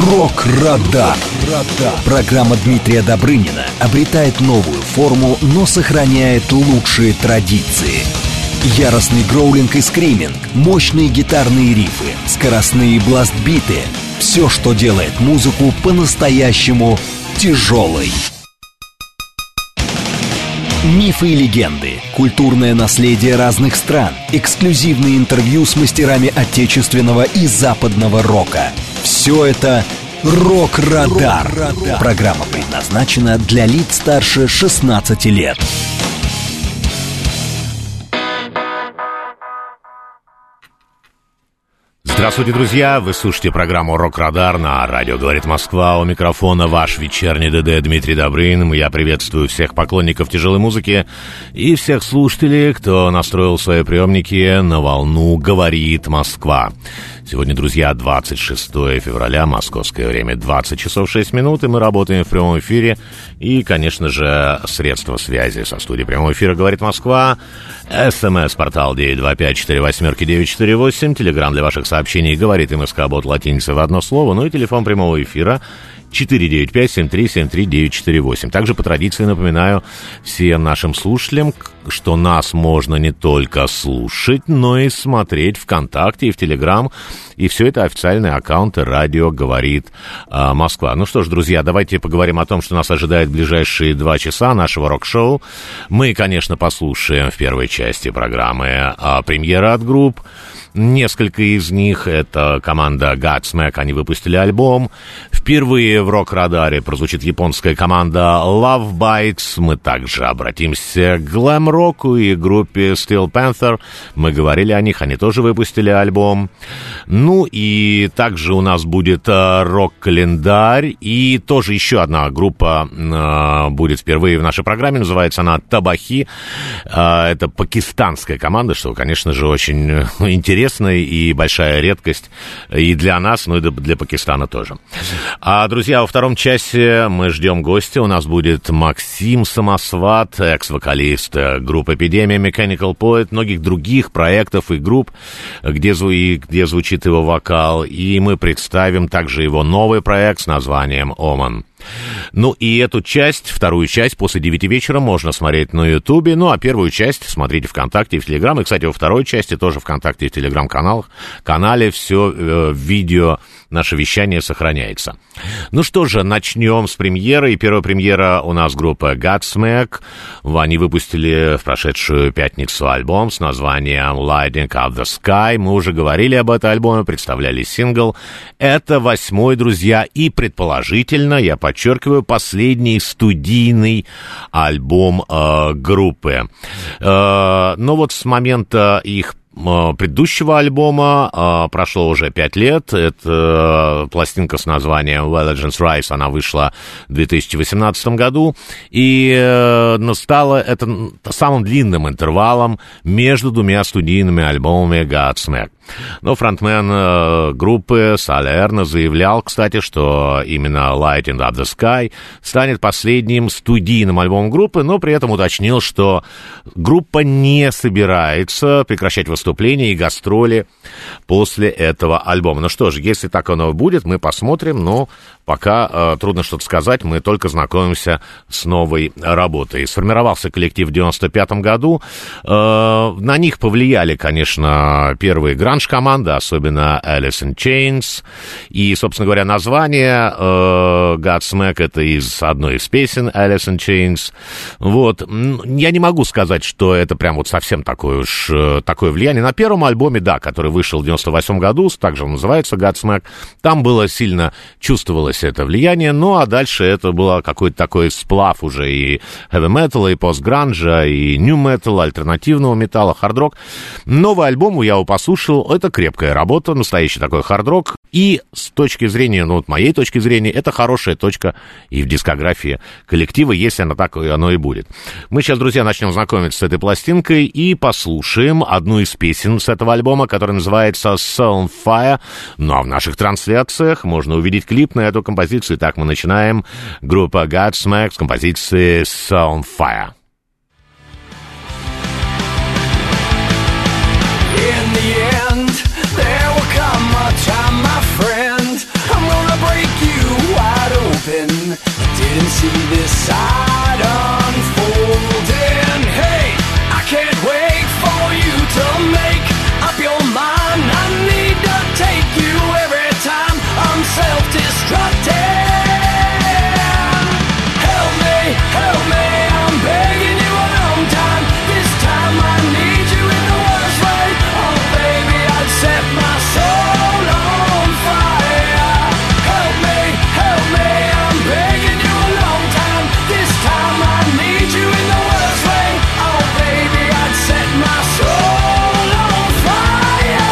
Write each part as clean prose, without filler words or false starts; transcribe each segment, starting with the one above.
Рок-Радар. Программа Дмитрия Добрынина обретает новую форму, но сохраняет лучшие традиции. Яростный гроулинг и скриминг, мощные гитарные рифы, скоростные бластбиты — все, что делает музыку по-настоящему тяжелой. Мифы и легенды, культурное наследие разных стран, эксклюзивные интервью с мастерами отечественного и западного рока. Все это «Рок-Радар». Программа предназначена для лиц старше 16 лет. Здравствуйте, друзья! Вы слушаете программу «Рок-Радар» на радио «Говорит Москва». У микрофона ваш вечерний ДД Дмитрий Добрынин. Я приветствую всех поклонников тяжелой музыки и всех слушателей, кто настроил свои приемники на волну «Говорит Москва». Сегодня, друзья, 26 февраля, московское время, 20 часов 6 минут, и мы работаем в прямом эфире. И, конечно же, средства связи со студией прямого эфира «Говорит Москва». СМС-портал 925-48-948. Телеграм для ваших сообщений «Говорит МСК», бот латиница в одно слово. Ну и телефон прямого эфира 495-7373-948. Также по традиции напоминаю всем нашим слушателям, что нас можно не только слушать, но и смотреть ВКонтакте и в Телеграм. И все это официальные аккаунты «Радио Говорит Москва». Ну что ж, друзья, давайте поговорим о том, что нас ожидает в ближайшие 2 часа нашего рок-шоу. Мы, конечно, послушаем в первой части программы премьеры от групп. Несколько из них — это команда Godsmack, они выпустили альбом. Впервые в «Рок-Радаре» прозвучит японская команда Love Bites. Мы также обратимся к глэм-року и группе Steel Panther. Мы говорили о них, они тоже выпустили альбом. Ну и также у нас будет рок-календарь. И тоже еще одна группа будет впервые в нашей программе. Называется она Табахи. Это пакистанская команда, что, конечно же, очень интересная и большая редкость и для нас, ну и для Пакистана тоже. А, друзья, во втором часе мы ждем гостя. У нас будет Максим Самосват, экс-вокалист группы «Эпидемия», Mechanical Poet, многих других проектов и групп, где звучит его вокал. И мы представим также его новый проект с названием «Оман». Ну и эту часть, вторую часть, после 9 вечера можно смотреть на Ютубе. Ну а первую часть смотрите ВКонтакте и в Телеграм. И, кстати, во второй части тоже ВКонтакте и в Телеграм-канале все видео, наше вещание сохраняется. Ну что же, начнем с премьеры. И первая премьера у нас группа Godsmack. Они выпустили в прошедшую пятницу альбом с названием Lighting Up the Sky. Мы уже говорили об этом альбоме, представляли сингл. Это 8-й, друзья, и предположительно, я подчеркиваю, последний студийный альбом группы. Но вот с момента их предыдущего альбома прошло уже 5 лет. Это пластинка с названием Where Legends Rise, она вышла в 2018 году. И стала это самым длинным интервалом между 2 студийными альбомами Godsmack. Но фронтмен группы Салерно заявлял, кстати, что именно Lighting Up the Sky станет последним студийным альбомом группы, но при этом уточнил, что группа не собирается прекращать выступления и гастроли после этого альбома. Ну что ж, если так оно будет, мы посмотрим, но пока трудно что-то сказать, мы только знакомимся с новой работой. Сформировался коллектив в 95 году. На них повлияли, конечно, первые гранж-команды, особенно Alice in Chains. И, собственно говоря, название Godsmack — это из одной из песен Alice in Chains. Вот. Я не могу сказать, что это прям вот совсем такое влияние. На первом альбоме, да, который вышел в 98 году, также он называется Godsmack, там было сильно чувствовалось это влияние, ну а дальше это было какой-то такой сплав уже и хэви-металла, и пост-гранжа, и нью-металла, альтернативного металла, хард-рок. Новый альбом я его послушал, это крепкая работа, настоящий такой хард-рок. И с точки зрения, ну вот моей точки зрения, это хорошая точка и в дискографии коллектива, если она так оно и будет. Мы сейчас, друзья, начнем знакомиться с этой пластинкой и послушаем одну из песен с этого альбома, которая называется Soul on Fire. Ну а в наших трансляциях можно увидеть клип на эту композицию. Итак, мы начинаем. Группа Godsmack с композиции Soul on Fire. Time, my friend, I'm gonna break you. can see this side unfolding. Hey, I can't wait for you to make up your mind. I need to take you every time I'm self-destructing. Help me, I'm begging you a long time. This time I need you in the worst way. Oh baby, I'd set my soul on fire. Help me, I'm begging you a long time. This time I need you in the worst way. Oh baby, I'd set my soul on fire.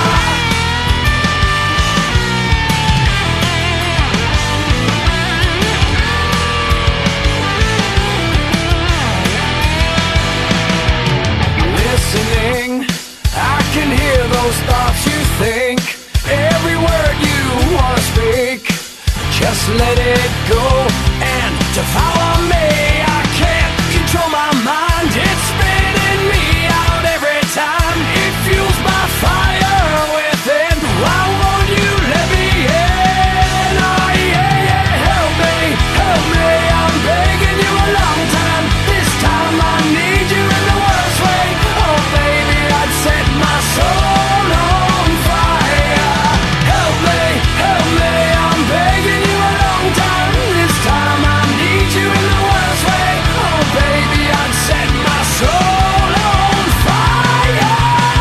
Listening, I can hear those thoughts you think. Every word you wanna speak, just let it go and devour me. I can't control my mind, it's spinning me out every time. It fuels my fire within. Why won't you let me in? Oh yeah, help me, I'm begging you a long time. This time I need you in the worst way. Oh baby, I'd set my soul on fire. Help me, I'm begging you a long time. This time I need you in the worst way. Oh baby, I'd set my soul on fire.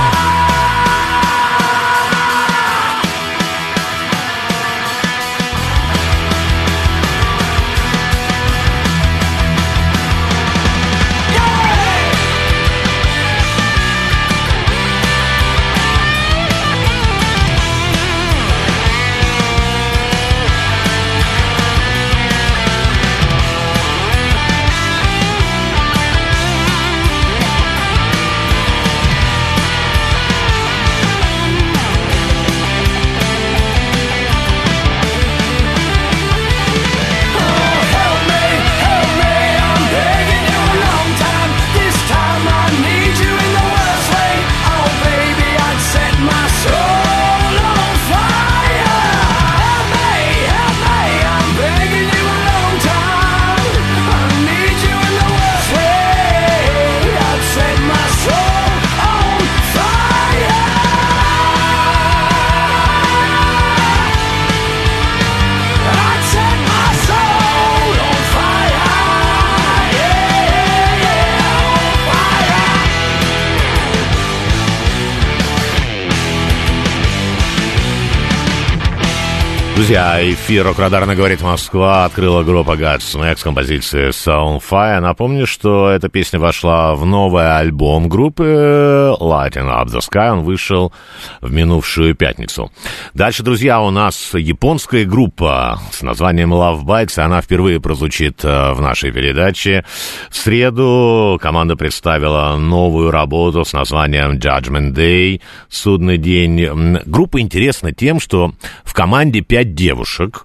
Друзья, эфир «Рок-Радарно говорит Москва» открыла группа Godsmack с композицией «On Fire». Напомню, что эта песня вошла в новый альбом группы «Lighting Up the Sky». Он вышел в минувшую пятницу. Дальше, друзья, у нас японская группа с названием Love Bites. Она впервые прозвучит в нашей передаче. В среду команда представила новую работу с названием Judgment Day, судный день. Группа интересна тем, что в команде 5 девушек,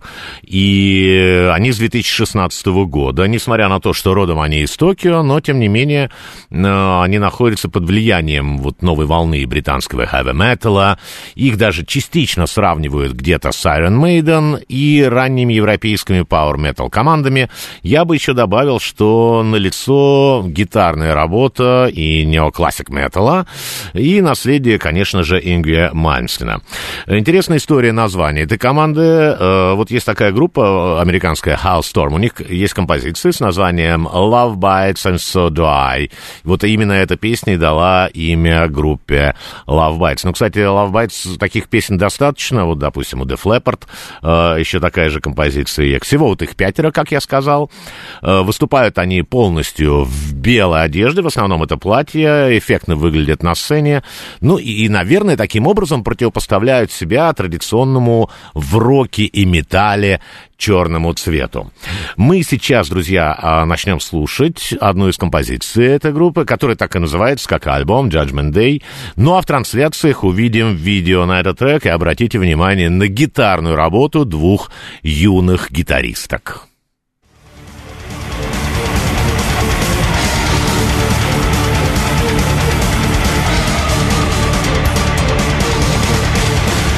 и они с 2016 года, несмотря на то, что родом они из Токио, но, тем не менее, они находятся под влиянием вот новой волны британского хэви-металла. Их даже частично сравнивают где-то с Iron Maiden и ранними европейскими пауэр-метал командами. Я бы еще добавил, что налицо гитарная работа и неоклассик металла, и наследие, конечно же, Ингви Мальмстена. Интересная история названия этой команды. Вот есть такая группа американская Halestorm. У них есть композиция с названием Love Bites and So Do I. Вот именно эта песня и дала имя группе Love Bites. Ну, кстати, Love Bites, таких песен достаточно. Вот, допустим, у Def Leppard еще такая же композиция. Всего вот их 5, как я сказал. Выступают они полностью в белой одежде. В основном это платье. Эффектно выглядят на сцене. Ну, и, наверное, таким образом противопоставляют себя традиционному в роке и металле черному цвету. Мы сейчас, друзья, начнем слушать одну из композиций этой группы, которая так и называется, как альбом Judgment Day. Ну а в трансляциях увидим видео на этот трек и обратите внимание на гитарную работу 2 юных гитаристок.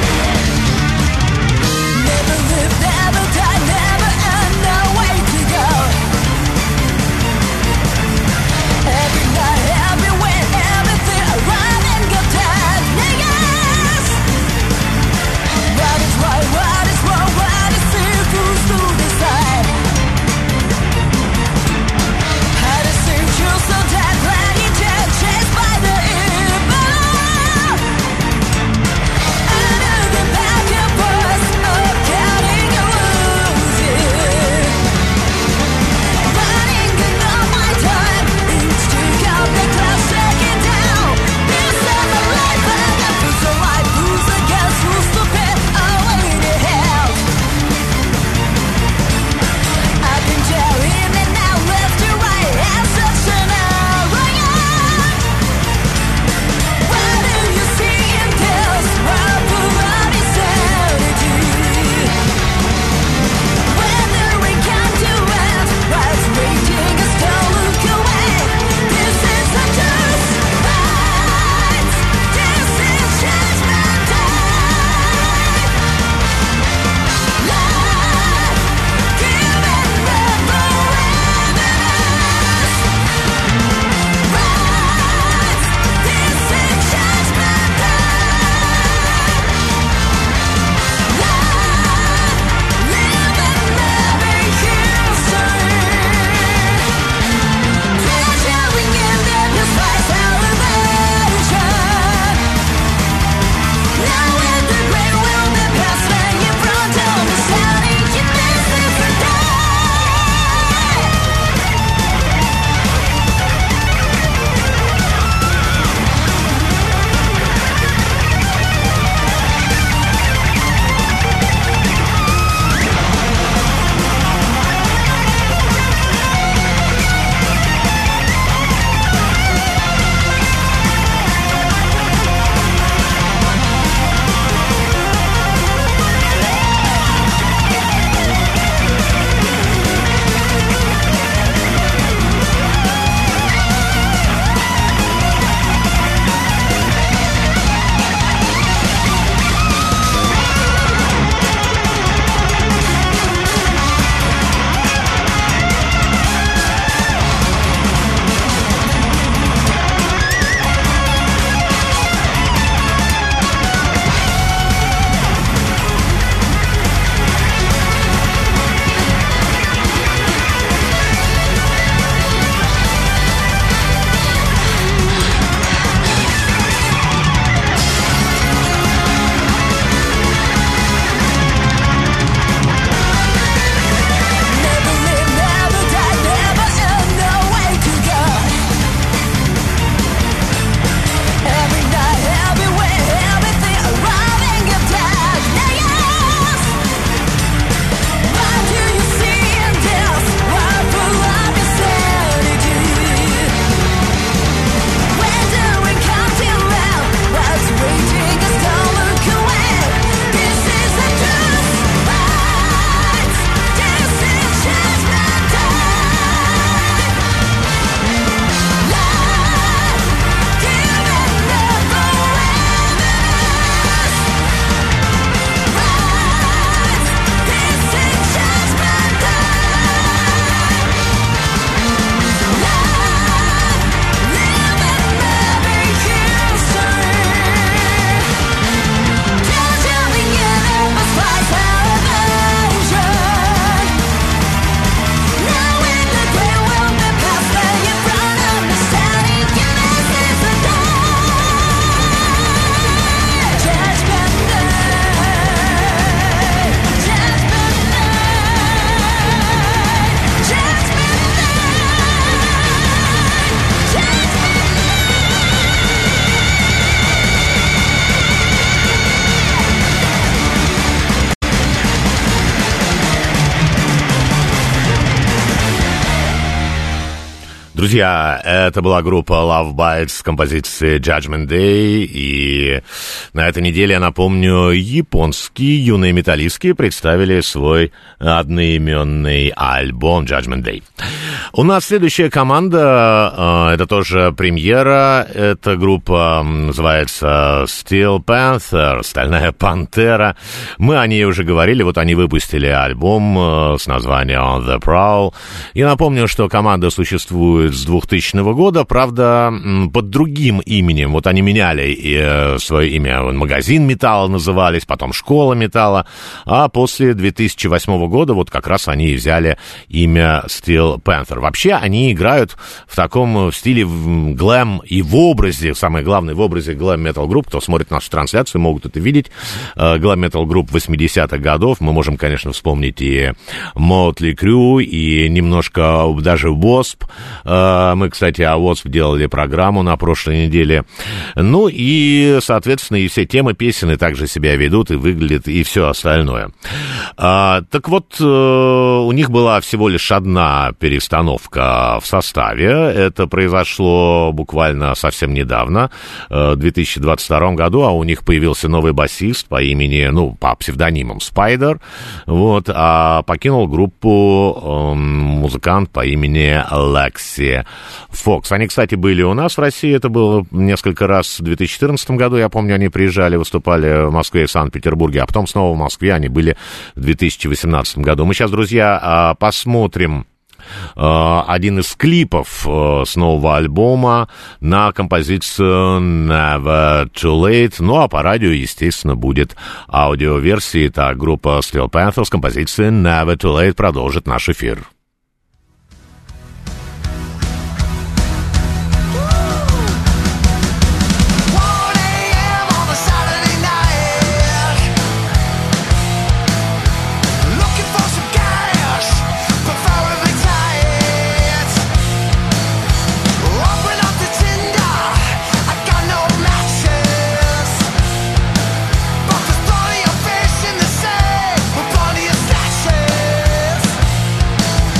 Never live, never die, never end, no way to go. Друзья, это была группа Love Bites с композицией Judgment Day, и на этой неделе, я напомню, японские юные металлистки представили свой одноименный альбом Judgment Day. У нас следующая команда, это тоже премьера, эта группа называется Steel Panther, Стальная Пантера. Мы о ней уже говорили, вот они выпустили альбом с названием The Prowl. И напомню, что команда существует с 2000 года, правда, под другим именем. Вот они меняли свое имя, магазин металла назывались, потом школа металла, а после 2008 года вот как раз они взяли имя Steel Panther. Вообще они играют в таком стиле глэм и в образе, самое главное, в образе глэм-метал групп. Кто смотрит нашу трансляцию, могут это видеть. Глэм-метал групп 80-х годов. Мы можем, конечно, вспомнить и Motley Crue, и немножко даже Wasp. Мы, кстати, о Wasp делали программу на прошлой неделе. Ну и, соответственно, и все темы песен и также себя ведут и выглядят, и все остальное. Так вот, у них была всего лишь одна перестановка в составе. Это произошло буквально совсем недавно, в 2022 году, а у них появился новый басист по имени, по псевдонимам Spider, вот, а покинул группу музыкант по имени Lexi Fox. Они, кстати, были у нас в России, это было несколько раз в 2014 году, я помню, они приезжали, выступали в Москве и Санкт-Петербурге, а потом снова в Москве они были в 2018 году. Мы сейчас, друзья, посмотрим один из клипов с нового альбома на композицию Never Too Late. Ну, а по радио, естественно, будет аудиоверсия. Итак, группа Steel Panther с композицией Never Too Late продолжит наш эфир. Body of stashes.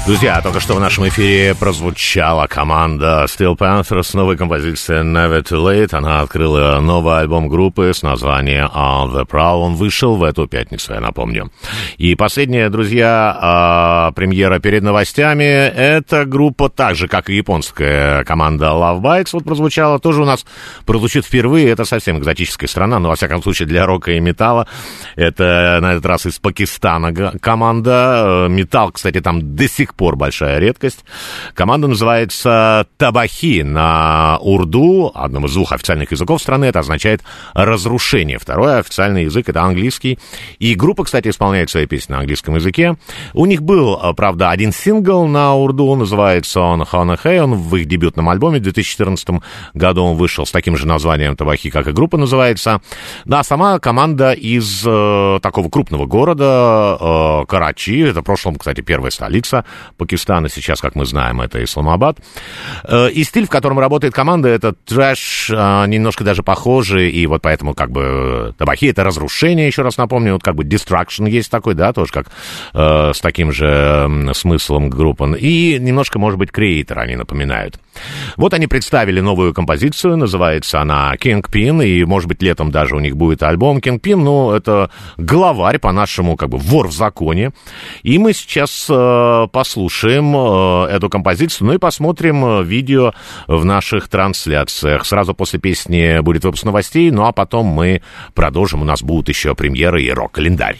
Друзья, только что в нашем эфире прозвучала команда Steel Panther с новой композицией Never Too Late. Она открыла новый альбом группы с названием The Prowl. Он вышел в эту пятницу, я напомню. И последняя, друзья, премьера перед новостями. Эта группа, так же, как и японская команда Love Bites, вот прозвучала, тоже у нас прозвучит впервые. Это совсем экзотическая страна, но, во всяком случае, для рока и металла. Это, на этот раз, из Пакистана команда. Металл, кстати, там до сих пор большая редкость. Команда называется Табахи на урду, одном из двух официальных языков страны. Это означает разрушение. Второй официальный язык — это английский. И группа, кстати, исполняет свои песни на английском языке. У них был, правда, один сингл на урду, называется он «Хана Хэй». Он в их дебютном альбоме в 2014 году он вышел с таким же названием Табахи, как и группа называется. Да, сама команда из такого крупного города Карачи. Это в прошлом, кстати, первая столица Пакистана, сейчас, как мы знаем, это Исламабад. И стиль, в котором работает команда, это трэш, немножко даже похожий, и вот поэтому как бы Табахи — это разрушение, еще раз напомню, вот как бы Destruction есть такой, да, тоже как с таким же смыслом группы, и немножко, может быть, Creator они напоминают. Вот они представили новую композицию, называется она Kingpin, и, может быть, летом даже у них будет альбом Kingpin, ну, это главарь, по-нашему, как бы вор в законе, и мы сейчас послушаем эту композицию, ну и посмотрим видео в наших трансляциях. Сразу после песни будет выпуск новостей, ну а потом мы продолжим. У нас будут еще премьеры и рок-календарь.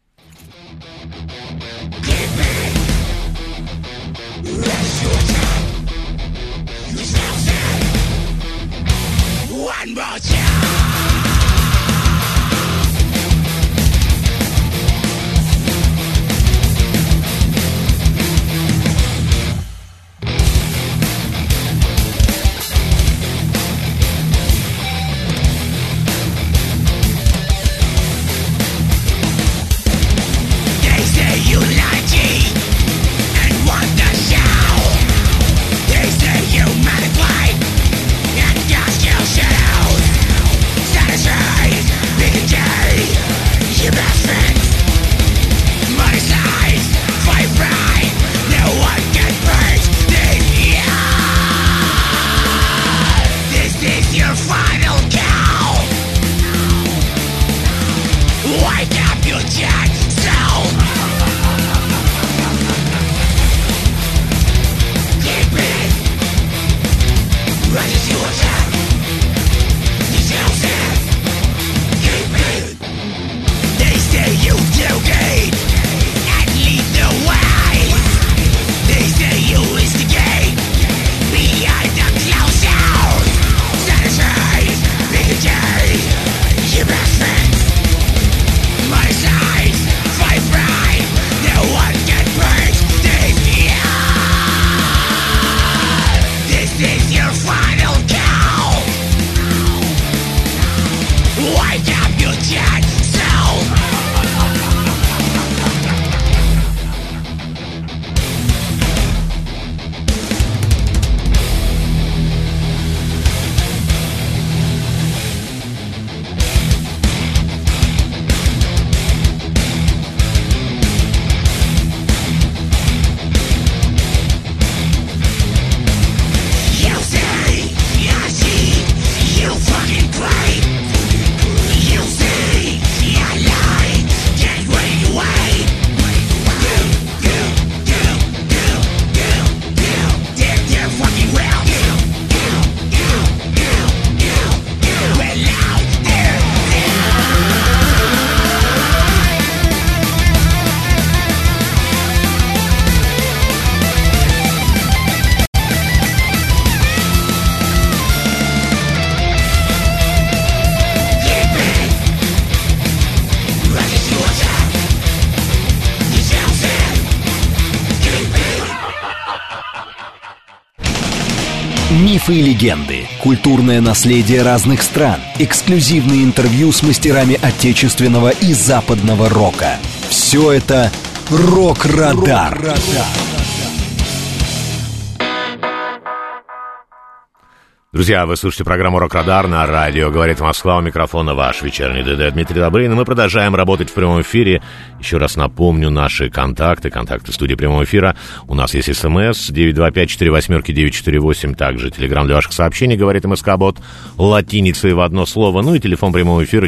Мифы и легенды, культурное наследие разных стран, эксклюзивные интервью с мастерами отечественного и западного рока. Все это «Рок-Радар». Друзья, вы слушаете программу «Рок-Радар» на радио «Говорит Москва», у микрофона ваш вечерний ДД Дмитрий Добрынин. Мы продолжаем работать в прямом эфире. Еще раз напомню наши контакты студии прямого эфира. У нас есть СМС 925-48-948, также телеграм для ваших сообщений, говорит МСК-бот, латиницей в одно слово. Ну и телефон прямого эфира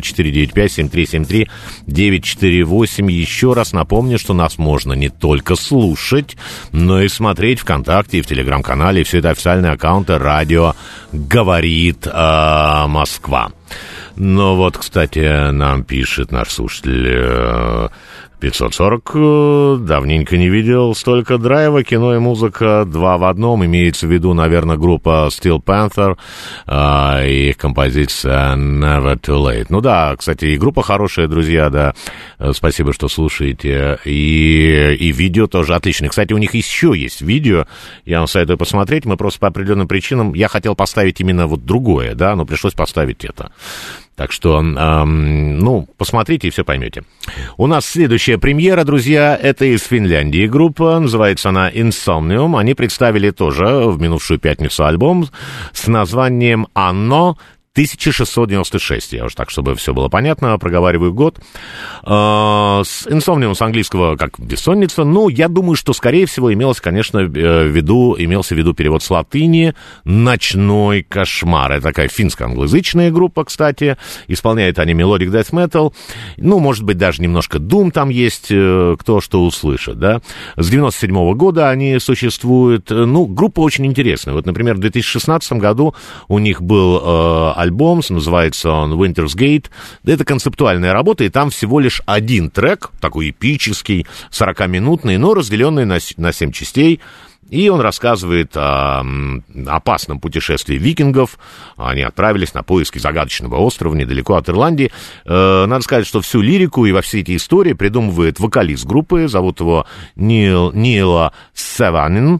495-7373-948. Еще раз напомню, что нас можно не только слушать, но и смотреть ВКонтакте и в телеграм-канале. И все это официальные аккаунты радио «Говорит Москва». Ну вот, кстати, нам пишет наш слушатель 540. Давненько не видел столько драйва. Кино и музыка два в одном. Имеется в виду, наверное, группа Steel Panther и их композиция Never Too Late. Ну да, кстати, и группа хорошая, друзья, да. Спасибо, что слушаете. И видео тоже отличное. Кстати, у них еще есть видео. Я вам советую посмотреть. Мы просто по определенным причинам... Я хотел поставить именно вот другое, да, но пришлось поставить это. Так что, посмотрите и все поймете. У нас следующая премьера, друзья, это из Финляндии группа, называется она Insomnium. Они представили тоже в минувшую пятницу альбом с названием «Anno 1696». Я уж так, чтобы все было понятно, проговариваю год. Insomnium с английского как бессонница. Ну, я думаю, что, скорее всего, имелся в виду перевод с латыни «Ночной кошмар». Это такая финско-англоязычная группа, кстати. Исполняют они melodic death metal. Ну, может быть, даже немножко doom там есть, кто что услышит, да. С 97-го года они существуют. Ну, группа очень интересная. Вот, например, в 2016 году у них был альбом, называется он Winter's Gate. Это концептуальная работа, и там всего лишь один трек, такой эпический, 40-минутный, но разделенный на 7 частей. И он рассказывает о опасном путешествии викингов. Они отправились на поиски загадочного острова недалеко от Ирландии. Надо сказать, что всю лирику и во все эти истории придумывает вокалист группы. Зовут его Нила Севанин,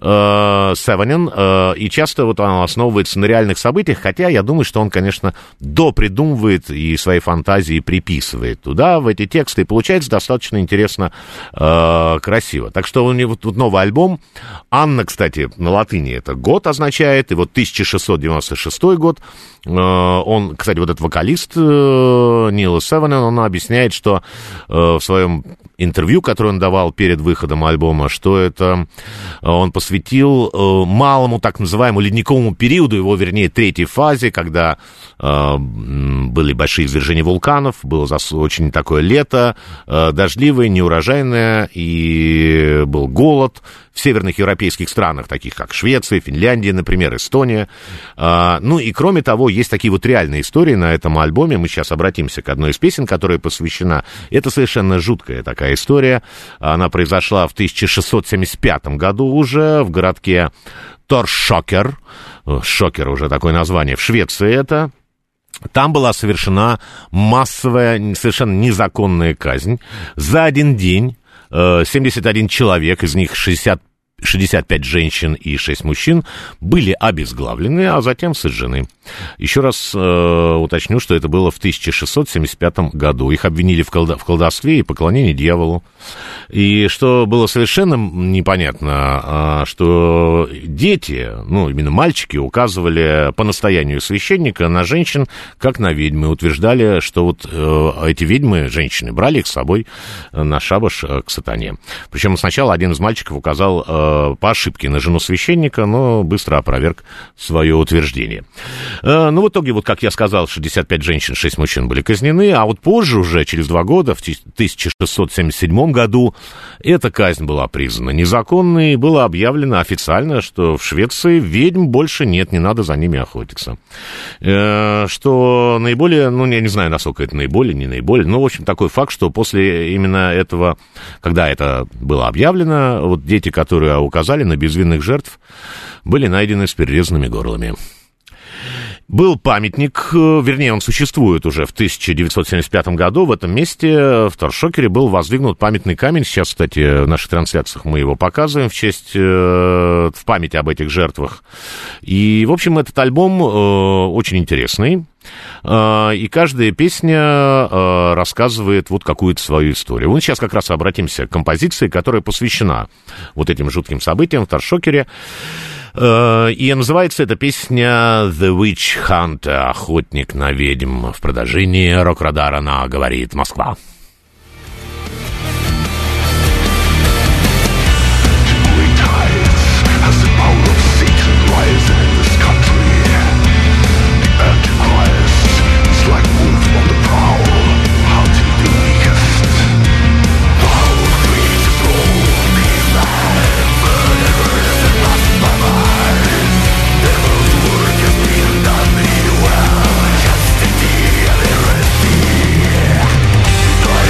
и часто вот он основывается на реальных событиях, хотя я думаю, что он, конечно, допридумывает и свои фантазии приписывает туда, в эти тексты, и получается достаточно интересно, красиво. Так что у него тут новый альбом. Анна, кстати, на латыни это год означает, и вот 1696 год. Он, кстати, вот этот вокалист Нил Севанен, он объясняет, что в своем интервью, которое он давал перед выходом альбома, что это он посвятил малому так называемому ледниковому периоду, его, вернее, третьей фазе, когда были большие извержения вулканов, было очень такое лето, дождливое, неурожайное, и был голод в северных европейских странах, таких как Швеция, Финляндия, например, Эстония. Ну и кроме того, есть такие вот реальные истории на этом альбоме. Мы сейчас обратимся к одной из песен, которая посвящена. Это совершенно жуткая такая история. Она произошла в 1675 году уже в городке Торшокер. Шокер уже такое название. В Швеции это. Там была совершена массовая, совершенно незаконная казнь. За один день 71 человек, из них 65 женщин и 6 мужчин были обезглавлены, а затем сожжены. Еще раз уточню, что это было в 1675 году. Их обвинили в колдовстве и поклонении дьяволу. И что было совершенно непонятно, что дети, ну, именно мальчики, указывали по настоянию священника на женщин, как на ведьмы. Утверждали, что вот эти ведьмы, женщины, брали их с собой на шабаш к сатане. Причем сначала один из мальчиков указал по ошибке на жену священника, но быстро опроверг свое утверждение. Ну, в итоге, вот как я сказал, 65 женщин, 6 мужчин были казнены, а вот позже, уже через 2 года, в 1677 году, эта казнь была признана незаконной, и было объявлено официально, что в Швеции ведьм больше нет, не надо за ними охотиться. Что наиболее, ну, я не знаю, насколько это наиболее, не наиболее, но, в общем, такой факт, что после именно этого, когда это было объявлено, вот дети, которые указали на безвинных жертв, были найдены с перерезанными горлами. Был памятник, вернее, он существует уже в 1975 году. В этом месте, в Торшокере, был воздвигнут памятный камень. Сейчас, кстати, в наших трансляциях мы его показываем в память об этих жертвах. И, в общем, этот альбом очень интересный. И каждая песня рассказывает вот какую-то свою историю. Мы сейчас как раз обратимся к композиции, которая посвящена вот этим жутким событиям в Торшокере. И называется эта песня «The Witch Hunt», «Охотник на ведьм», в продолжении рок-радара на «Говорит Москва». Just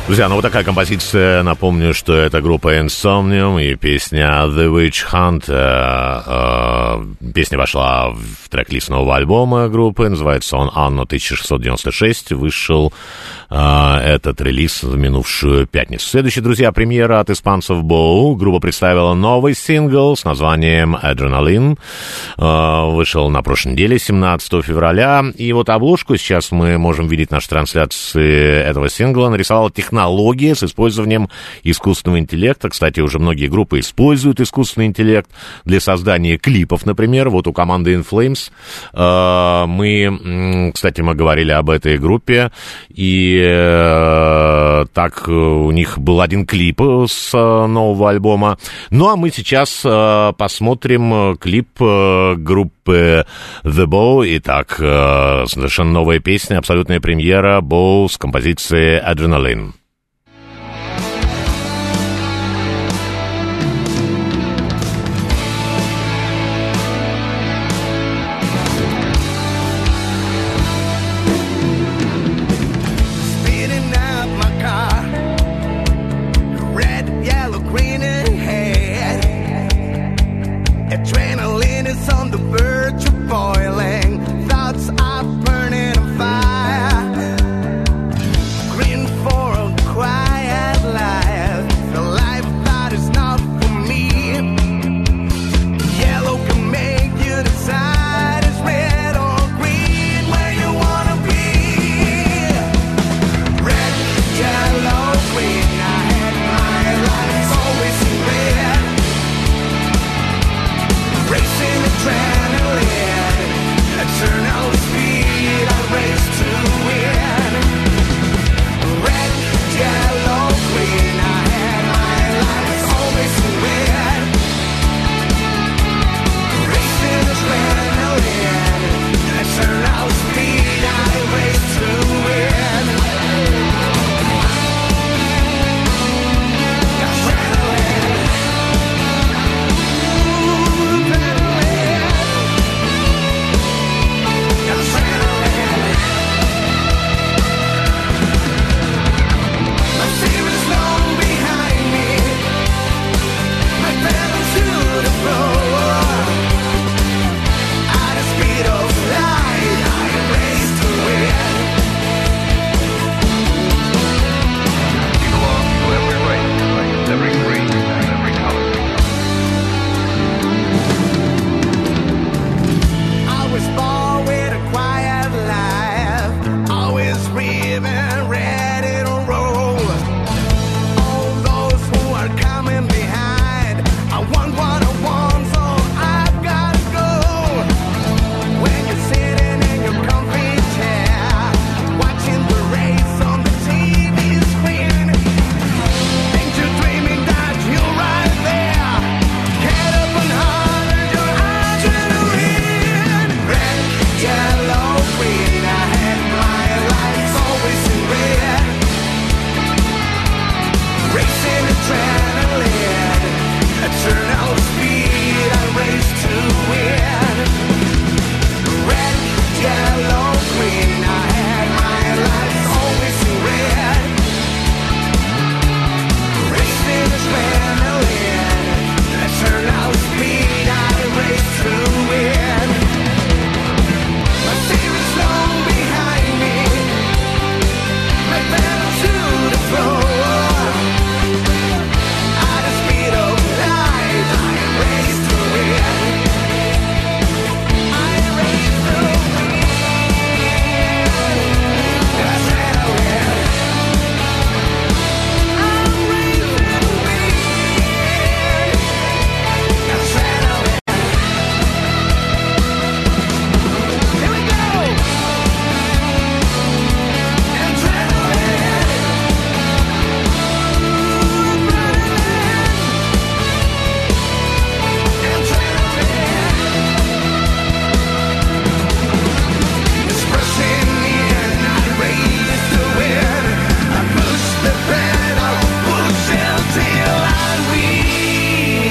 Друзья, ну вот такая композиция. Напомню, что это группа Insomnium и песня The Witch Hunt. Песня вошла в трек-лист нового альбома группы. Называется он «Anno 1696». Вышел этот релиз в минувшую пятницу. Следующий, друзья, премьера от испанцев Bow. Группа представила новый сингл с названием Adrenaline. Вышел на прошлой неделе, 17 февраля. И вот обложку сейчас мы можем видеть наши трансляции этого сингла. Нарисовала технология с использованием искусственного интеллекта. Кстати, уже многие группы используют искусственный интеллект для создания клипов, например. Вот у команды In Flames мы говорили об этой группе, и так у них был один клип с нового альбома. Ну, а мы сейчас посмотрим клип группы The Bow. Итак, совершенно новая песня, абсолютная премьера Bow с композицией Adrenaline.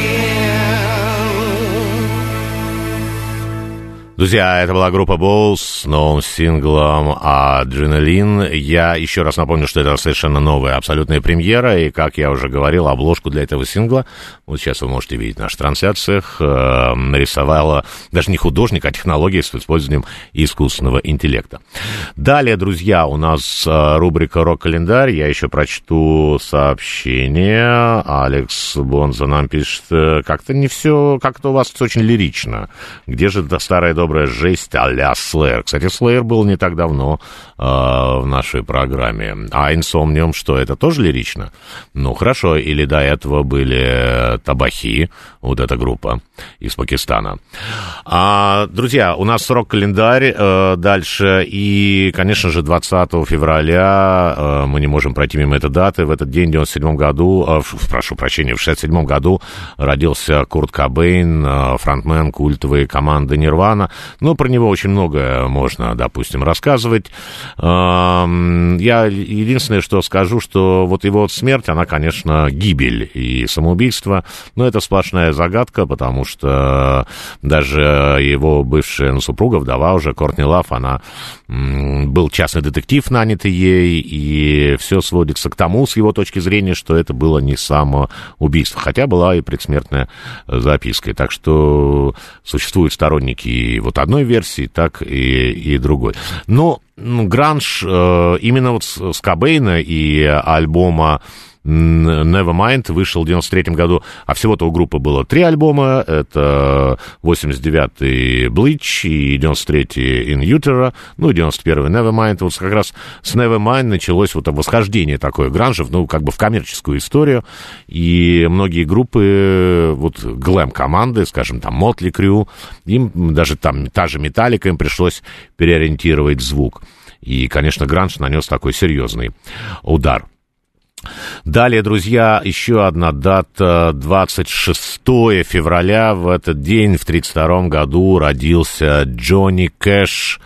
Друзья, это была группа Bow с с новым синглом «Адреналин». Я еще раз напомню, что это совершенно новая, абсолютная премьера, и, как я уже говорил, обложку для этого сингла, вот сейчас вы можете видеть в наших трансляциях, нарисовала даже не художник, а технология с использованием искусственного интеллекта. Далее, друзья, у нас рубрика «Рок-календарь». Я еще прочту сообщение. Алекс Бонза нам пишет, как-то не все, как-то у вас очень лирично. Где же эта старая добрая жесть а-ля Slayer? Кстати, Slayer был не так давно в нашей программе. А Insomnium, что, это тоже лирично? Ну, хорошо. Или до этого были Табахи, вот эта группа из Пакистана. Друзья, у нас рок-календарь дальше. И, конечно же, 20 февраля мы не можем пройти мимо этой даты. В этот день, в 97 году, прошу прощения, в 67 году родился Курт Кобейн, фронтмен культовой команды Нирвана. Но про него очень многое можно, допустим, рассказывать. Я единственное, что скажу, что вот его смерть, она, конечно, гибель и самоубийство, но это сплошная загадка, потому что даже его бывшая супруга, вдова уже, Кортни Лав, она был частный детектив, нанятый ей, и все сводится к тому, с его точки зрения, что это было не самоубийство, хотя была и предсмертная записка. Так что существуют сторонники вот одной версии, так и другой. Но гранж именно вот с Кобейна и альбома Nevermind вышел в 93 году, а всего-то у группы было 3 альбома, это 89-й Bleach и 93-й In Utero, ну и 91-й Nevermind. Вот как раз с Nevermind началось вот восхождение такое гранжев, ну, как бы в коммерческую историю, и многие группы, вот глэм-команды, скажем, там, Motley Crue, им даже там та же Metallica, им пришлось переориентировать звук. И, конечно, гранж нанес такой серьезный удар. Далее, друзья, еще одна дата, 26 февраля. В этот день, в 1932 году, родился Джонни Кэш,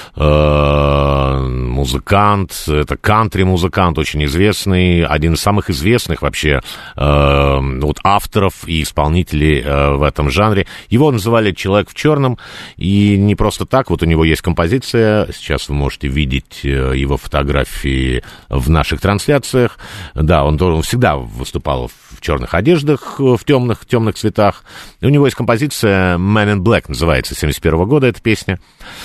музыкант, это кантри-музыкант, очень известный, один из самых известных вообще вот авторов и исполнителей в этом жанре. Его называли «Человек в черном», и не просто так, вот у него есть композиция, сейчас вы можете видеть его фотографии в наших трансляциях. Да, он всегда выступал в черных одеждах, в темных цветах. И у него есть композиция «Man in Black», называется, 71 года эта песня.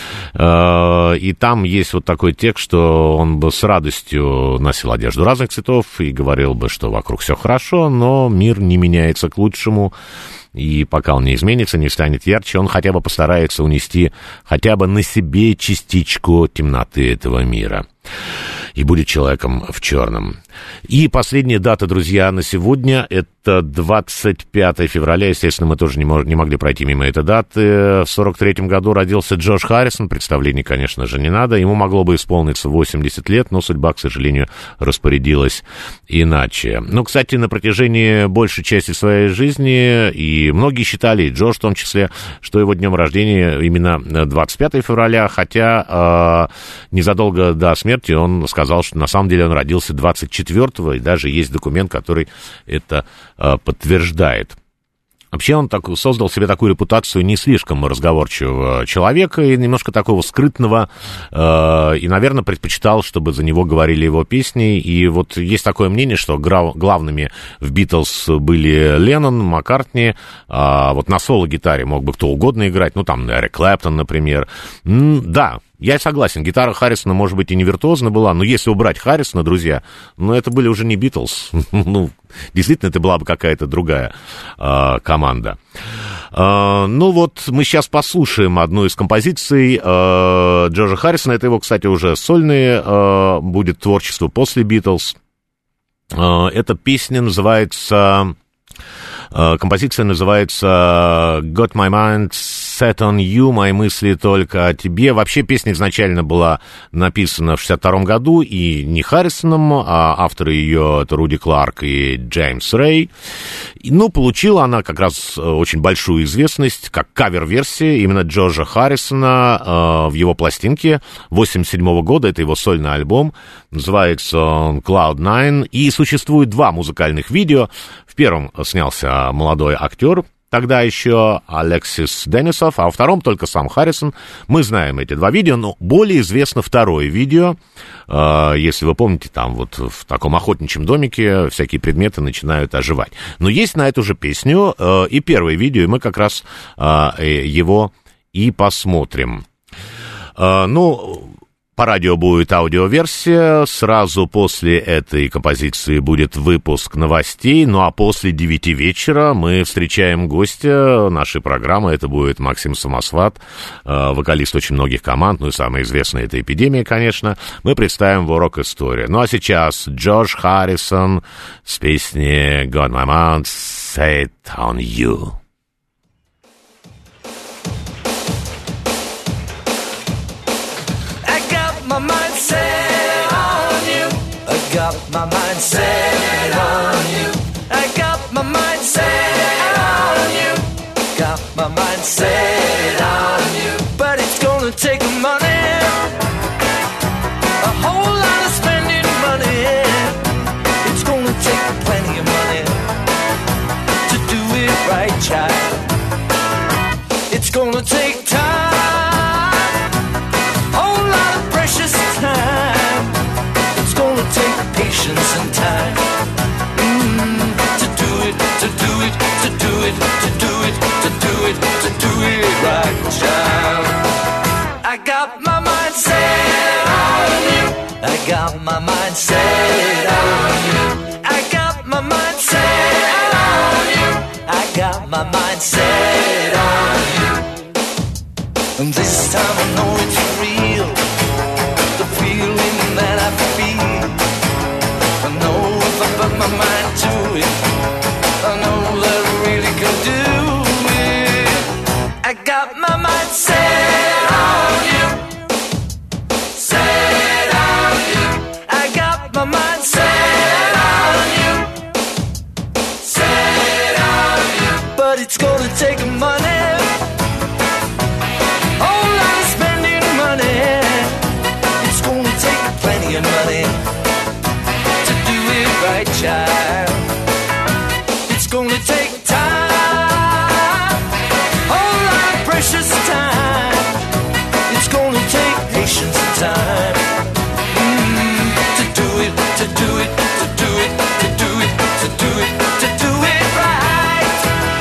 И там есть вот такой текст, что он бы с радостью носил одежду разных цветов и говорил бы, что вокруг все хорошо, но мир не меняется к лучшему. И пока он не изменится, не станет ярче, он хотя бы постарается унести хотя бы на себе частичку темноты этого мира. И будет человеком в черном. И последняя дата, друзья, на сегодня, это 25 февраля. Естественно, мы тоже не могли пройти мимо этой даты. В 43-м году родился Джош Харрисон. Представлений, конечно же, не надо. Ему могло бы исполниться 80 лет, но судьба, к сожалению, распорядилась иначе. Ну, кстати, на протяжении большей части своей жизни, и многие считали, и Джош в том числе, что его днем рождения именно 25 февраля, хотя незадолго до смерти он сказал, что на самом деле он родился 24-го, и даже есть документ, который это подтверждает. Вообще он создал себе такую репутацию не слишком разговорчивого человека и немножко такого скрытного, и, наверное, предпочитал, чтобы за него говорили его песни. И вот есть такое мнение, что главными в «Битлз» были Леннон, Маккартни, а вот на соло-гитаре мог бы кто угодно играть, ну, там, Эрик Клэптон, например. Да, я согласен, гитара Харрисона, может быть, и не виртуозна была, но если убрать Харрисона, друзья, ну, это были уже не «Битлз». Ну, действительно, это была бы какая-то другая команда. Ну, вот мы сейчас послушаем одну из композиций Джорджа Харрисона. Это его, кстати, уже сольное будет творчество после «Битлз». Эта песня называется... Композиция называется «Got my mind set on you», «Мои мысли только о тебе». Вообще песня изначально была написана в 62 году, и не Харрисоном, а авторы ее — это Руди Кларк и Джеймс Рэй. Ну, получила она как раз очень большую известность, как кавер-версия именно Джорджа Харрисона в его пластинке 87 года, это его сольный альбом, называется он «Cloud9», и существует 2 музыкальных видео. В первом снялся молодой актер тогда еще Алексис Денисов, а во втором только сам Харрисон. Мы знаем эти два видео, но более известно второе видео. Если вы помните, там вот в таком охотничьем домике всякие предметы начинают оживать. Но есть на эту же песню и первое видео, и мы как раз его и посмотрим. По радио будет аудиоверсия, сразу после этой композиции будет выпуск новостей, ну а после 9 вечера мы встречаем гостя нашей программы, это будет Максим Самосват, вокалист очень многих команд, ну и самая известная это «Эпидемия», конечно, мы представим его рок-историю. Ну а сейчас Джордж Харрисон с песней «Got My Mind Set On You». My mind set on you. I got my mind set on you. I got my mind set on you. Got my mind set on you. But it's gonna take money, a whole lot of spending money. It's gonna take plenty of money to do it right, child. It's gonna take time. Patience and time to do it, to do it, to do it, to do it, to do it, to do it right, child. I got my mind set on you. I got my mind set on you. I got my mind set on you. I got my mind set on you. And this time I know it's real, the feeling that I feel. I know if I put my mind to it, I know that I really can do it. I got my mind set on you, set on you. I got my mind set on you, set on you. But it's gonna take money, whole lot of spending money. It's gonna take plenty of money, right, child. It's gonna take time, whole lot of precious time. It's gonna take patience and time to do it, to do it, to do it, to do it, to do it, to do it right.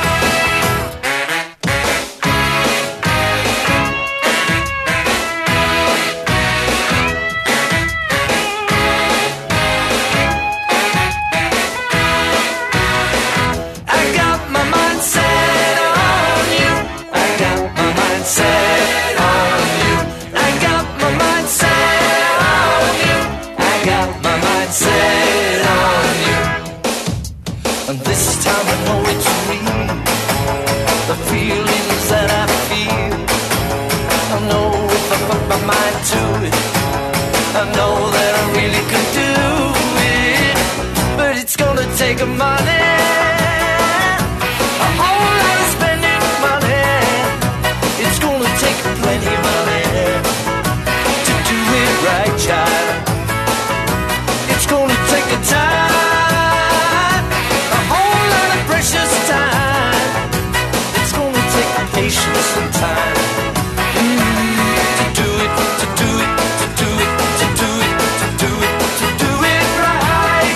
Take money, a whole lot of spending money. It's gonna take plenty of money to do it right, child. It's gonna take a time, a whole lot of precious time. It's gonna take patience and time to do it, to do it, to do it, to do it, to do it, to do it right.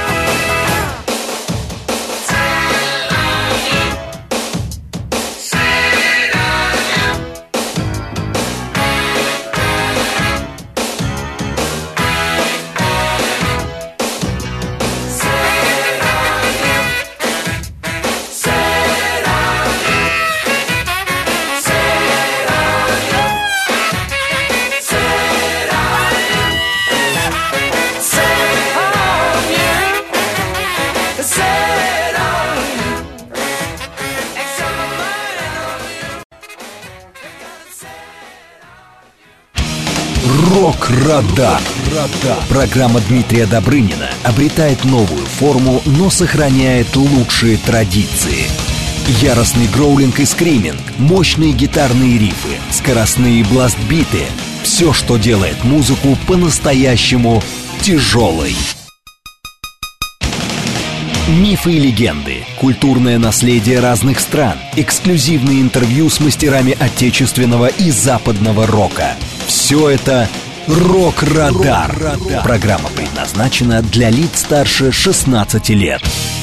Рок-радар. Программа Дмитрия Добрынина обретает новую форму, но сохраняет лучшие традиции. Яростный гроулинг и скриминг, мощные гитарные рифы, скоростные бласт-биты — все, что делает музыку по-настоящему тяжелой. Мифы и легенды, культурное наследие разных стран, эксклюзивные интервью с мастерами отечественного и западного рока. Все это «Рок-Радар». Программа предназначена для лиц старше 16 лет.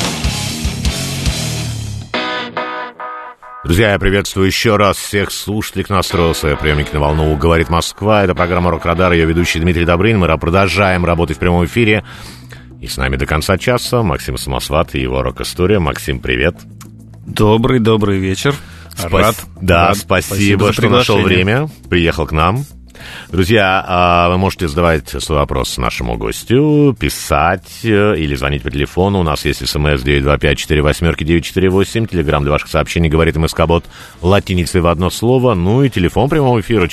Друзья, я приветствую еще раз всех слушателей, кто настроил свои приемники на волну «Говорит Москва». Это программа «Рок-Радар», ее ведущий Дмитрий Добрынин. Мы продолжаем работать в прямом эфире. И с нами до конца часа Максим Самосват и его «Рок-история». Максим, привет. Добрый вечер. Рад. Спасибо, что нашел время, приехал к нам. Друзья, вы можете задавать свой вопрос нашему гостю, писать или звонить по телефону. У нас есть смс 925-48-948, телеграм для ваших сообщений «Говорит МСК-бот» латиницей в одно слово. Ну и телефон прямого эфира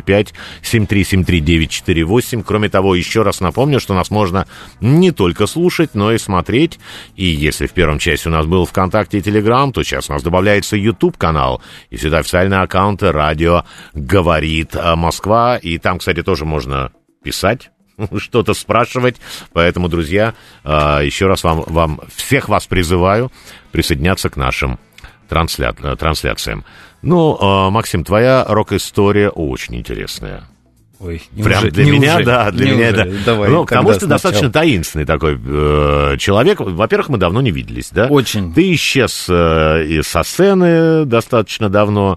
495-7373-948. Кроме того, еще раз напомню, что нас можно не только слушать, но и смотреть. И если в первом части у нас был ВКонтакте и Телеграм, то сейчас у нас добавляется YouTube-канал. И сюда официальные аккаунты «Радио Говорит Москва». И там, кстати, тоже можно писать, что-то спрашивать. Поэтому, друзья, еще раз всех вас призываю присоединяться к нашим трансляциям. Ну, Максим, твоя рок-история очень интересная. Ой, прям для меня, да. Давай, ну, потому что достаточно таинственный такой человек. Во-первых, мы давно не виделись, да? Очень. Ты исчез и со сцены достаточно давно.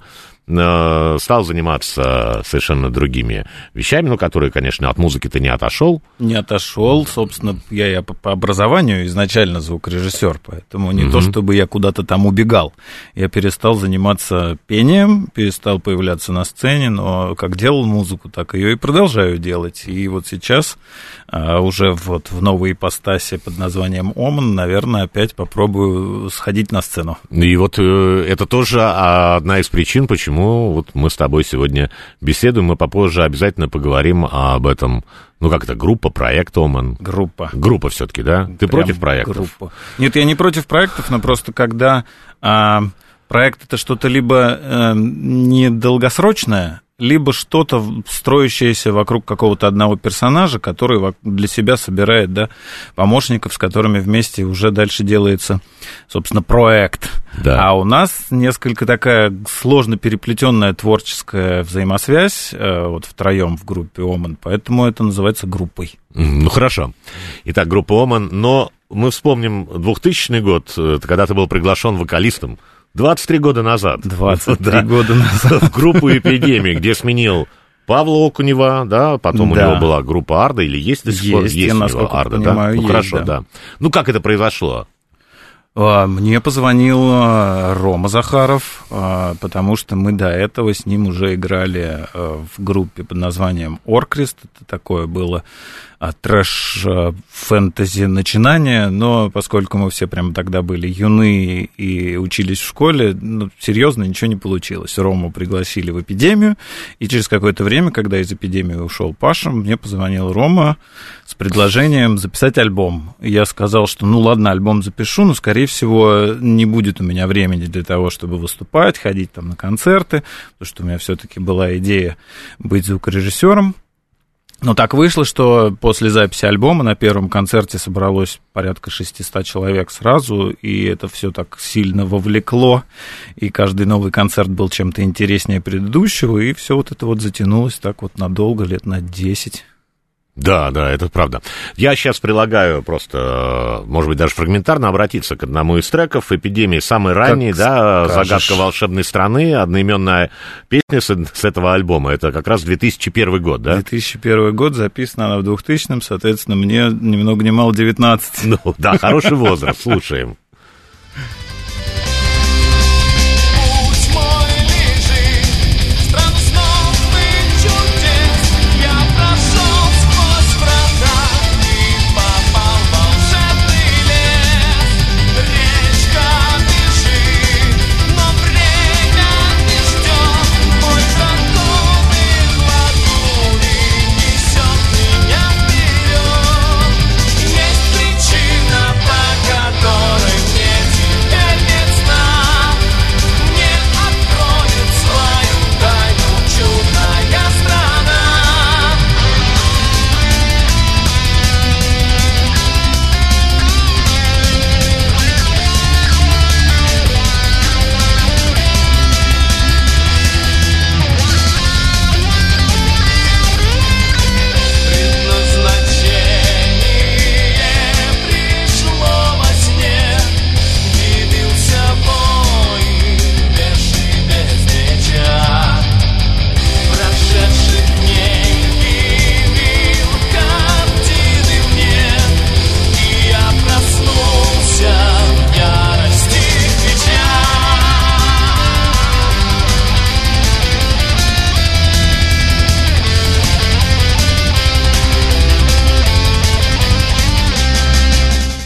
Стал заниматься совершенно другими вещами, ну, которые, конечно, от музыки ты не отошел. Не отошел, собственно, я по образованию изначально звукорежиссер, поэтому не то, чтобы я куда-то там убегал. Я перестал заниматься пением, перестал появляться на сцене, но как делал музыку, так ее и продолжаю делать. И вот сейчас уже вот в новой ипостаси под названием «Оман», наверное, опять попробую сходить на сцену. И вот это тоже одна из причин, почему вот мы с тобой сегодня беседуем. Мы попозже обязательно поговорим об этом. Ну, как это, группа, проект «Оман»? Группа все-таки, да? Ты против проектов? Группа. Нет, я не против проектов, но просто когда проект — это что-то либо недолгосрочное, либо что-то, строящееся вокруг какого-то одного персонажа, который для себя собирает, да, помощников, с которыми вместе уже дальше делается, собственно, проект. Да. А у нас несколько такая сложно переплетенная творческая взаимосвязь, вот втроем в группе «Оман», поэтому это называется группой. Ну, хорошо. Итак, группа «Оман», но мы вспомним 2000 год, когда ты был приглашен вокалистом. 23 года назад. 23 года назад. В группу «Эпидемия», где сменил Павла Окунева, да, потом у него была группа «Арда», или есть до сих пор? Есть у него «Арда», понимаю, да? Ну, есть, хорошо, да. Ну, как это произошло? Мне позвонил Рома Захаров, потому что мы до этого с ним уже играли в группе под названием «Оркрест». Это такое было трэш-фэнтези начинание, но поскольку мы все прямо тогда были юны и учились в школе, ну, серьезно ничего не получилось. Рому пригласили в «Эпидемию», и через какое-то время, когда из «Эпидемии» ушел Паша, мне позвонил Рома с предложением записать альбом. Я сказал, что ну ладно, альбом запишу, но, скорее всего, не будет у меня времени для того, чтобы выступать, ходить там на концерты, потому что у меня все-таки была идея быть звукорежиссером. Но так вышло, что после записи альбома на первом концерте собралось порядка 600 человек сразу, и это все так сильно вовлекло, и каждый новый концерт был чем-то интереснее предыдущего, и все вот это вот затянулось так вот надолго, лет на 10. Да, это правда. Я сейчас прилагаю просто, может быть, даже фрагментарно обратиться к одному из треков «Эпидемии», самый ранний, да, «Загадка волшебной страны», одноименная песня с этого альбома. Это как раз 2001 год, да? 2001 год, записана она в 2000-м, соответственно, мне ни много ни мало 19. Ну, да, хороший возраст, слушаем. Есть причина, по которой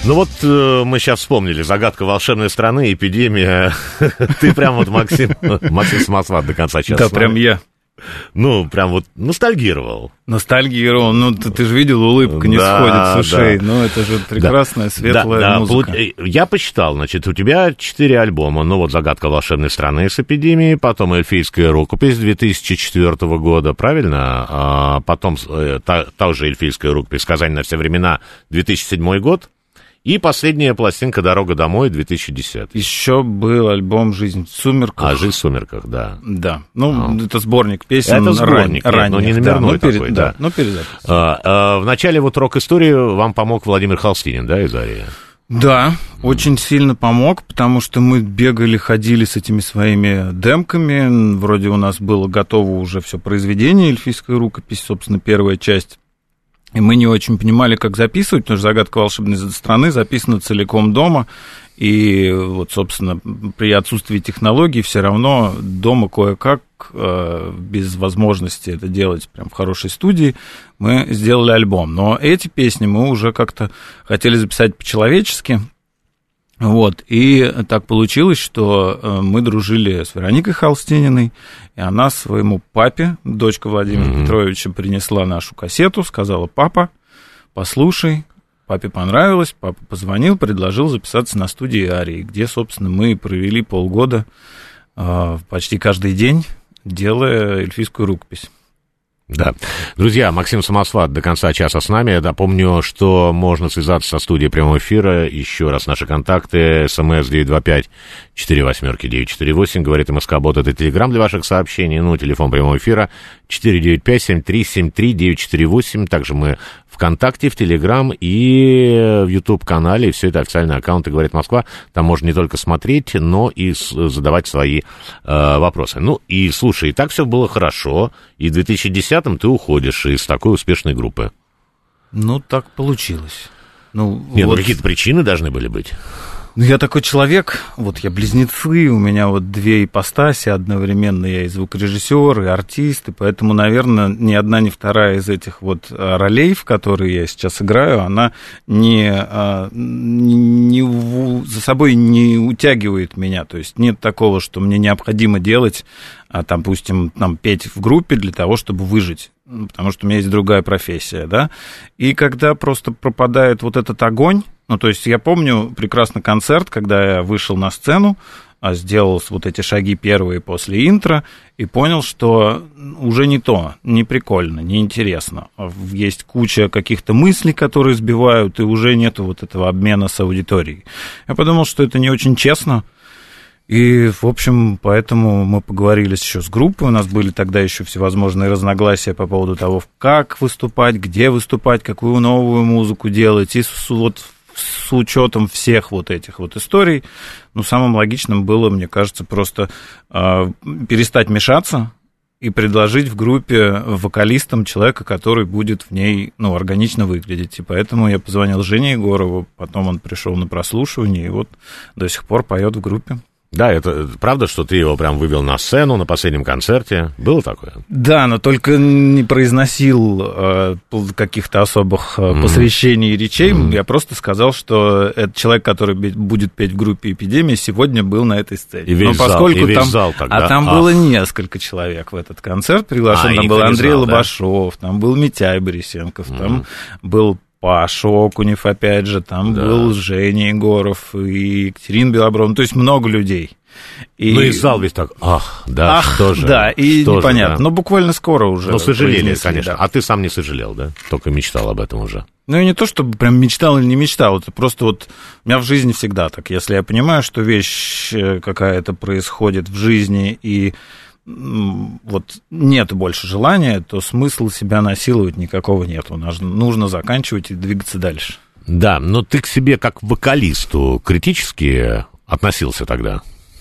Ну вот мы сейчас вспомнили «Загадка волшебной страны», «Эпидемия». Ты прям вот Максим Самосват до конца часа. Да, прям я. Ну, прям вот ностальгировал. Ностальгировал. Ну, ты же видел, улыбка не сходит с ушей. Да. Ну, это же прекрасная, светлая музыка. Я посчитал, значит, у тебя 4 альбома. Ну, вот «Загадка волшебной страны» с «Эпидемией», потом «Эльфийская рукопись» 2004 года, правильно? А потом та же «Эльфийская рукопись» «Казань на все времена» 2007 год. И последняя пластинка «Дорога домой» 2010. Еще был альбом «Жизнь в сумерках». «Жизнь в сумерках», да. Да. Ну, это сборник песен. Это сборник, ранних, но не номерной такой, да. Ну, перезапись. В начале вот рок-истории вам помог Владимир Холстинин, да, из «Арии»? Да, очень сильно помог, потому что мы бегали, ходили с этими своими демками. Вроде у нас было готово уже все произведение, «Эльфийская рукопись», собственно, первая часть. И мы не очень понимали, как записывать, потому что «Загадка волшебной страны» записана целиком дома. И вот, собственно, при отсутствии технологий все равно дома кое-как, без возможности это делать прям в хорошей студии, мы сделали альбом. Но эти песни мы уже как-то хотели записать по-человечески. Вот, и так получилось, что мы дружили с Вероникой Холстининой, и она своему папе, дочка Владимира Петровича, принесла нашу кассету, сказала: папа, послушай. Папе понравилось, папа позвонил, предложил записаться на студии «Арии», где, собственно, мы провели полгода почти каждый день, делая «Эльфийскую рукопись». Да. Друзья, Максим Самосват до конца часа с нами. Я напомню, что можно связаться со студией прямого эфира. Еще раз наши контакты. СМС 925-48-948. Говорит МСК-бот. Это телеграм для ваших сообщений. Ну, телефон прямого эфира 495-7373-948. Также мы ВКонтакте, в Телеграм и в YouTube-канале. Все это официальные аккаунты «Говорит Москва». Там можно не только смотреть, но и задавать свои вопросы. Ну, и слушай, и так все было хорошо. И в 2010-м ты уходишь из такой успешной группы. Ну, так получилось. Ну, какие-то причины должны были быть. Ну, я такой человек, вот я близнецы, у меня вот две ипостаси одновременно, я и звукорежиссер, и артист, и поэтому, наверное, ни одна, ни вторая из этих вот ролей, в которые я сейчас играю, она за собой не утягивает меня, то есть нет такого, что мне необходимо делать, там, допустим, петь в группе для того, чтобы выжить, потому что у меня есть другая профессия, да, и когда просто пропадает вот этот огонь. Ну, то есть я помню прекрасно концерт, когда я вышел на сцену, сделал вот эти шаги первые после интро и понял, что уже не то, не прикольно, не интересно. Есть куча каких-то мыслей, которые сбивают, и уже нету вот этого обмена с аудиторией. Я подумал, что это не очень честно. И, в общем, поэтому мы поговорили еще с группой, у нас были тогда еще всевозможные разногласия по поводу того, как выступать, где выступать, какую новую музыку делать, и вот с учетом всех вот этих вот историй, самым логичным было, мне кажется, просто перестать мешаться и предложить в группе вокалистам человека, который будет в ней, органично выглядеть. И поэтому я позвонил Жене Егорову, потом он пришел на прослушивание, и вот до сих пор поет в группе. Да, это правда, что ты его прям вывел на сцену на последнем концерте? Было такое? Да, но только не произносил каких-то особых посвящений и речей. Я просто сказал, что этот человек, который будет петь в группе «Эпидемия», сегодня был на этой сцене. И весь зал тогда. Там было несколько человек в этот концерт приглашен. Там был Андрей Лобашов, там был Митяй Борисенков, там был Паша Окунев, опять же, там был Женя Егоров и Екатерина Белоброва, то есть много людей. И зал весь так, что же? Да, и что непонятно, но буквально скоро уже. Ну, сожалели, конечно, да. А ты сам не сожалел, да? Только мечтал об этом уже. Ну, и не то, чтобы прям мечтал или не мечтал, это просто вот у меня в жизни всегда так. Если я понимаю, что вещь какая-то происходит в жизни, и вот нет больше желания, то смысла себя насиловать никакого нет. Нужно заканчивать и двигаться дальше. Да, но ты к себе как вокалисту критически относился тогда?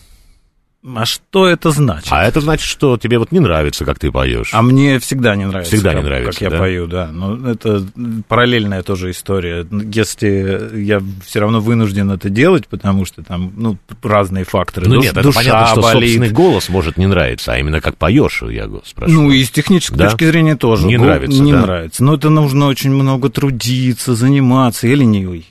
А что это значит? А это значит, что тебе вот не нравится, как ты поешь. А мне всегда не нравится, как я пою, да. Но это параллельная тоже история. Если я все равно вынужден это делать, потому что там, разные факторы. Нет, это понятно, что болит. Собственный голос может не нравиться, а именно как поешь, я спрашиваю. И с технической точки зрения тоже. Не нравится, не нравится. Но это нужно очень много трудиться, заниматься. Я ленивый.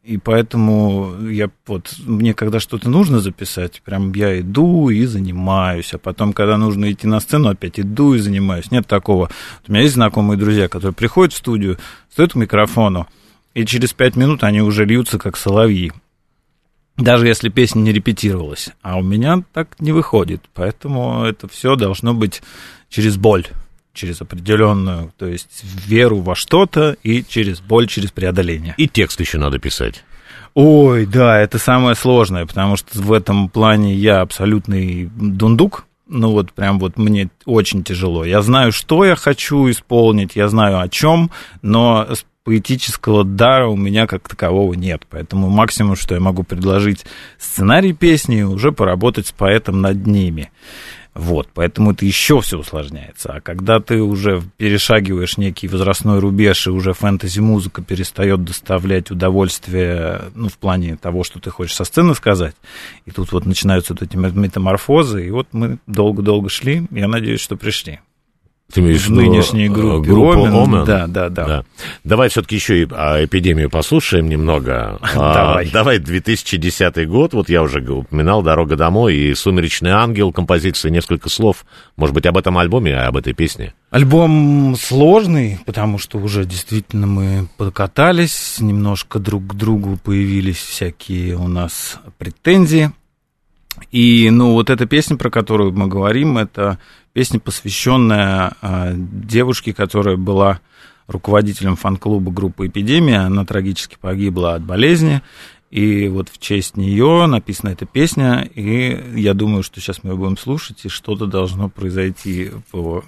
И поэтому мне когда что-то нужно записать, прям я иду и занимаюсь, а потом, когда нужно идти на сцену, опять иду и занимаюсь. Нет такого. У меня есть знакомые друзья, которые приходят в студию, стоят к микрофону, и через 5 минут они уже льются, как соловьи. Даже если песня не репетировалась. А у меня так не выходит. Поэтому это все должно быть через боль, через определенную, то есть веру во что-то и через боль, через преодоление. И текст еще надо писать. Ой, да, это самое сложное, потому что в этом плане я абсолютный дундук. Ну вот прям вот мне очень тяжело. Я знаю, что я хочу исполнить, я знаю о чем, но поэтического дара у меня как такового нет. Поэтому максимум, что я могу предложить, сценарий песни, уже поработать с поэтом над ними. Вот, поэтому это еще все усложняется. А когда ты уже перешагиваешь некий возрастной рубеж, и уже фэнтези-музыка перестает доставлять удовольствие, ну, в плане того, что ты хочешь со сцены сказать, и тут вот начинаются вот эти метаморфозы, и вот мы долго-долго шли, я надеюсь, что пришли. Ты имеешь в виду нынешней группе Омен? Да. Давай все-таки еще и «Эпидемию» послушаем немного. Давай 2010 год, вот я уже упоминал «Дорога домой» и «Сумеречный ангел», композиция, несколько слов. Может быть, об этом альбоме, об этой песне? Альбом сложный, потому что уже действительно мы покатались, немножко друг к другу появились всякие у нас претензии. И, ну, вот эта песня, про которую мы говорим, это песня, посвященная девушке, которая была руководителем фан-клуба группы «Эпидемия». Она трагически погибла от болезни. И вот в честь нее написана эта песня. И я думаю, что сейчас мы ее будем слушать, и что-то должно произойти по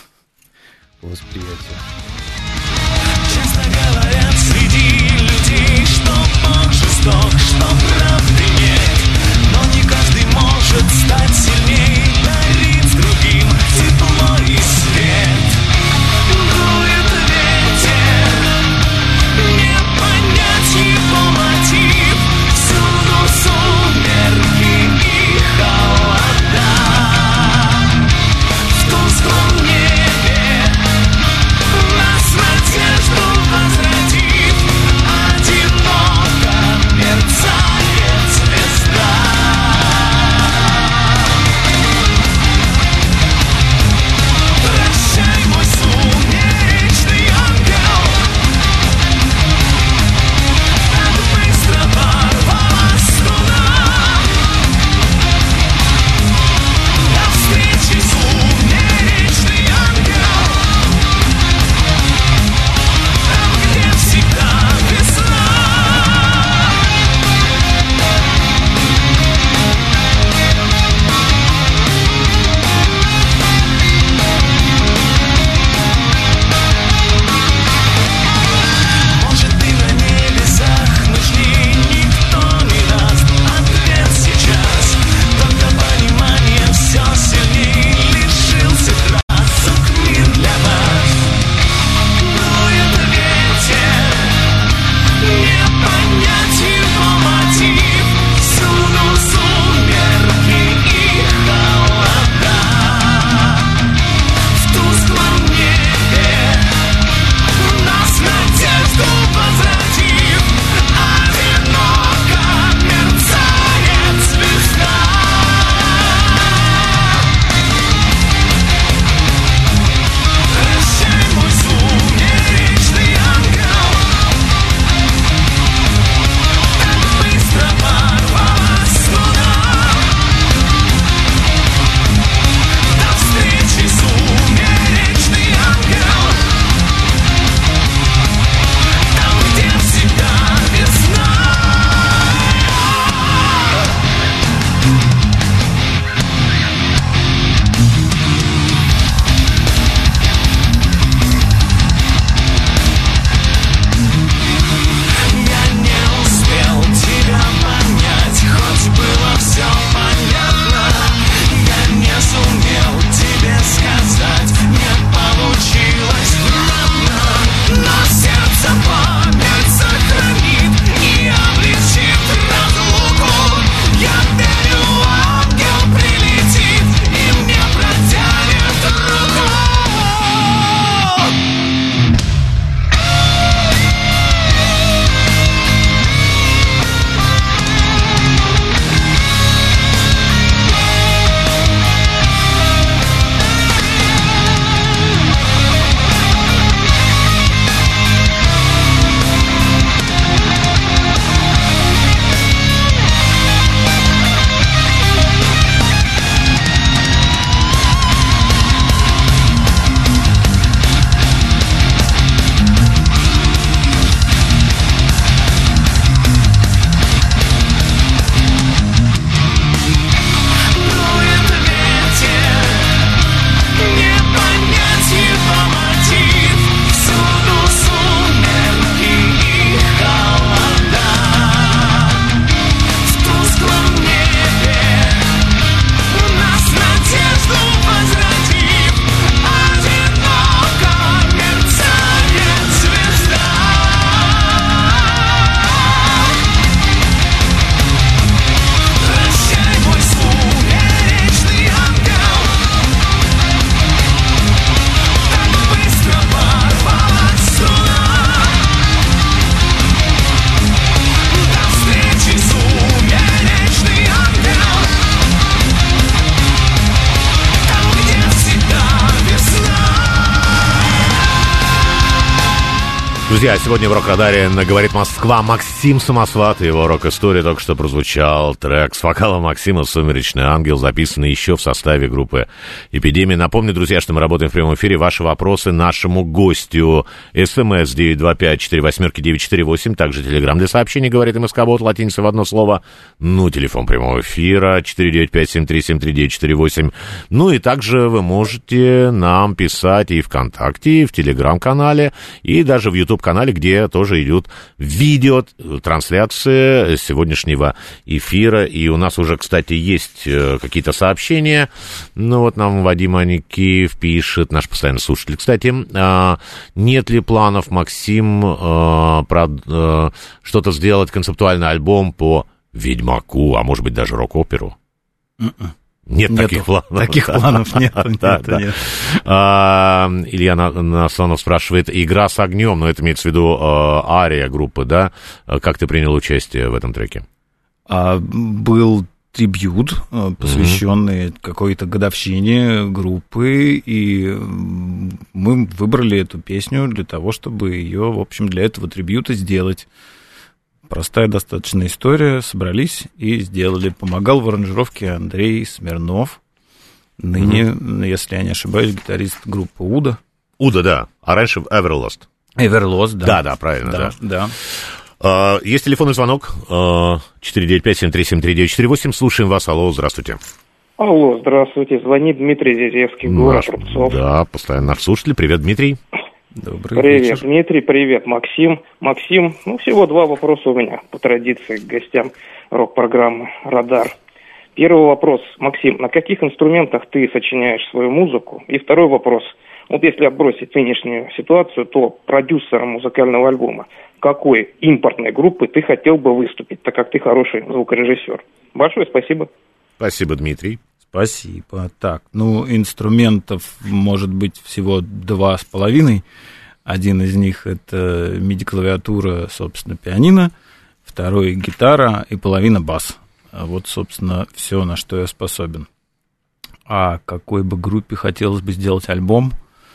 восприятию. Часто говорят среди людей, что Бог жесток, что правды нет. Но не каждый может стать сильней, дарить другим тепло и свет. Дует ветер, не понять его мотив. Всюду сумерки и холода. В тусклом небе нас надежду возродит. Друзья, сегодня в «Рок-радаре» говорит Москва Максим Самосват. Его рок-история только что прозвучал. Трек с вокала Максима «Сумеречный ангел», записанный еще в составе группы «Эпидемия». Напомню, друзья, что мы работаем в прямом эфире. Ваши вопросы нашему гостю. СМС 925-48-948. Также телеграм для сообщений, говорит МСК-бот, латиница в одно слово. Ну, телефон прямого эфира 495-7373-948. Ну, и также вы можете нам писать и ВКонтакте, и в телеграм-канале, и даже в YouTube-канале, где тоже идет видеотрансляция сегодняшнего эфира. И у нас уже, кстати, есть какие-то сообщения. Ну, вот нам Вадим Аникеев пишет, наш постоянный слушатель. Кстати, нет ли планов, Максим, что-то сделать, концептуальный альбом по Ведьмаку, а может быть, даже рок-оперу? Нет таких планов. Таких планов нет. Илья Насонов спрашивает, игра с огнем, но это имеется в виду ария группы, да? Как ты принял участие в этом треке? Был трибьют, посвященный какой-то годовщине группы, и мы выбрали эту песню для того, чтобы ее, в общем, для этого трибьюта сделать. Простая достаточно история. Собрались и сделали. Помогал в аранжировке Андрей Смирнов. Ныне, если я не ошибаюсь, гитарист группы Уда. Уда, да. А раньше Everlost. Everlost, да. Да, правильно, да. Есть телефонный звонок. 495-7373948. Слушаем вас. Алло, здравствуйте. Алло, здравствуйте. Звонит Дмитрий Зизевский, город Рубцов. Да, постоянно наш слушатель. Привет, Дмитрий. Добрый привет, вечер. Дмитрий, привет, Максим. Максим, всего два вопроса у меня, по традиции, к гостям рок-программы «Радар». Первый вопрос, Максим, на каких инструментах ты сочиняешь свою музыку? И второй вопрос, вот если отбросить нынешнюю ситуацию, то продюсером музыкального альбома какой импортной группы ты хотел бы выступить, так как ты хороший звукорежиссер? Большое спасибо. Спасибо, Дмитрий. Спасибо. Так, инструментов может быть всего 2,5. Один из них — это MIDI-клавиатура, собственно, пианино, второй — гитара и половина — бас. Вот, собственно, все, на что я способен. А какой бы группе хотелось бы сделать альбом?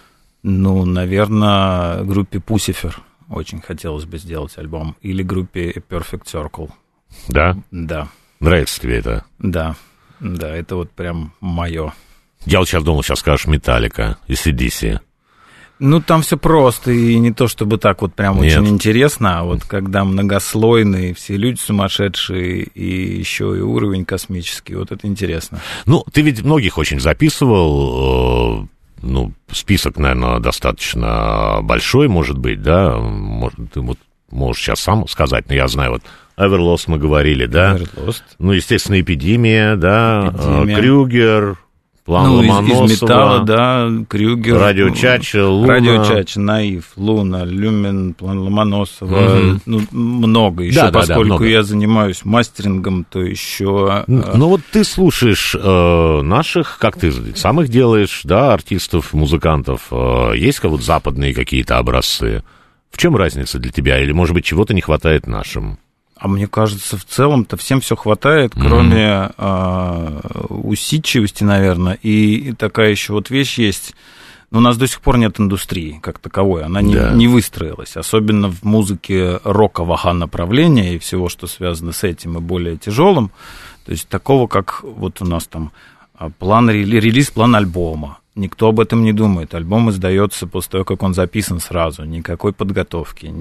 Наверное, группе Pussifer очень хотелось бы сделать альбом. Или группе A Perfect Circle. Да? Да. Нравится тебе это? Да, это вот прям мое. Я вот сейчас думал, сейчас скажешь Металлика, AC/DC. Там все просто, и не то чтобы так вот прям очень интересно, а вот когда многослойные, все люди сумасшедшие, и еще и уровень космический, вот это интересно. Ты ведь многих очень записывал, список, наверное, достаточно большой, может быть, да? Ты вот можешь сейчас сам сказать, но я знаю, вот Everlost мы говорили, да? Everlost. Естественно, Эпидемия, да? Крюгер, План Ломоносова. Из металла, да, Крюгер. Радио Чача, Луна. Радио Чача, Наив, Луна, Люмен, План Ломоносова. Много еще, поскольку много. Я занимаюсь мастерингом, то еще... Вот ты слушаешь наших, как ты сам их делаешь, да, артистов, музыкантов. Есть вот западные какие-то образцы? В чем разница для тебя? Или, может быть, чего-то не хватает нашим? А мне кажется, в целом-то всем все хватает, кроме усидчивости, наверное. И такая еще вот вещь есть. У нас до сих пор нет индустрии как таковой. Она не выстроилась. Особенно в музыке рокового направления и всего, что связано с этим и более тяжелым. То есть такого, как вот у нас там релиз-план альбома. Никто об этом не думает. Альбом издается после того, как он записан сразу. Никакой подготовки.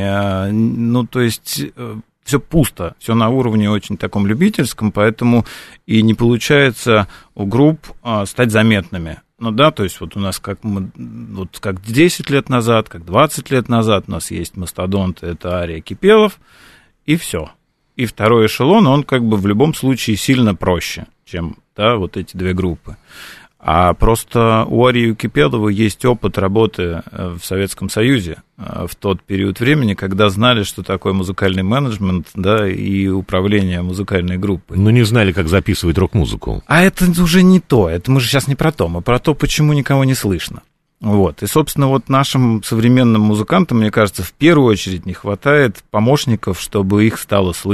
То есть... Все пусто, все на уровне очень таком любительском, поэтому и не получается у групп стать заметными. То есть вот у нас как 10 лет назад, как 20 лет назад у нас есть мастодонты, это Ария, Кипелов, и все. И второй эшелон, он как бы в любом случае сильно проще, чем вот эти две группы. А просто у Арии и Кипелова есть опыт работы в Советском Союзе в тот период времени, когда знали, что такое музыкальный менеджмент, и управление музыкальной группой. Не знали, как записывать рок-музыку. А это уже не то, это мы же сейчас не про то, мы про то, почему никого не слышно. И, собственно, вот нашим современным музыкантам, мне кажется, в первую очередь не хватает помощников, чтобы их стало слышно.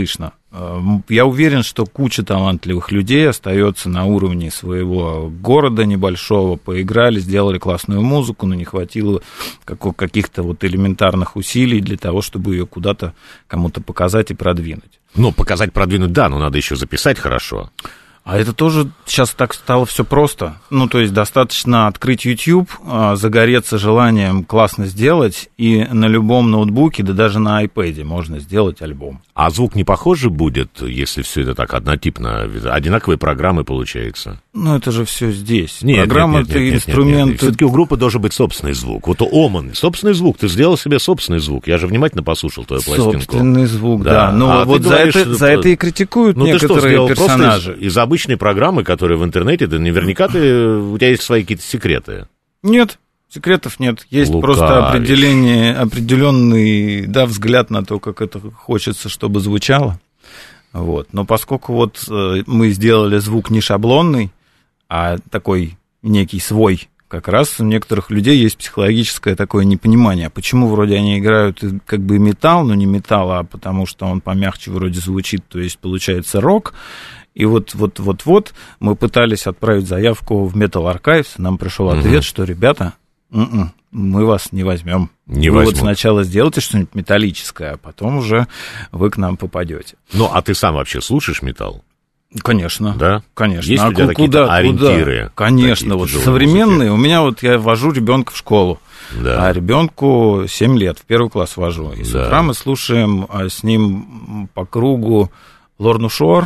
Я уверен, что куча талантливых людей остается на уровне своего города небольшого, поиграли, сделали классную музыку, но не хватило каких-то вот элементарных усилий для того, чтобы ее куда-то кому-то показать и продвинуть. Ну, показать, продвинуть, да, но надо еще записать хорошо. А это тоже сейчас так стало все просто. Ну, то есть достаточно открыть YouTube, загореться желанием классно сделать, и на любом ноутбуке, да даже на iPad можно сделать альбом. А звук не похожий будет, если все это так однотипно, одинаковые программы получается? Ну, это же все здесь. Нет, программы — это инструменты. Все-таки у группы должен быть собственный звук. Вот у Оман собственный звук. Ты сделал себе собственный звук. Я же внимательно послушал твою пластинку. Собственный звук, да. Но вот за это и критикуют некоторые персонажи. Из обычной программы, которые в интернете, да наверняка у тебя есть свои какие-то секреты. Нет. Секретов нет, есть просто определенный, да, взгляд на то, как это хочется, чтобы звучало. Вот. Но поскольку вот мы сделали звук не шаблонный, а такой некий свой, как раз у некоторых людей есть психологическое такое непонимание. Почему вроде они играют как бы металл, но не металл, а потому что он помягче вроде звучит, то есть получается рок. И вот мы пытались отправить заявку в Metal Archives, нам пришел ответ, что, ребята, мы вас не возьмем. Вы вот сначала сделайте что-нибудь металлическое, а потом уже вы к нам попадете. Ну, а ты сам вообще слушаешь металл? Конечно. Да? Конечно. Есть у тебя какие-то ориентиры? Конечно. Вот современные. У меня вот я вожу ребенка в школу. Да. А ребенку 7 лет, в первый класс вожу. И с утра мы слушаем с ним по кругу Лорну Шор,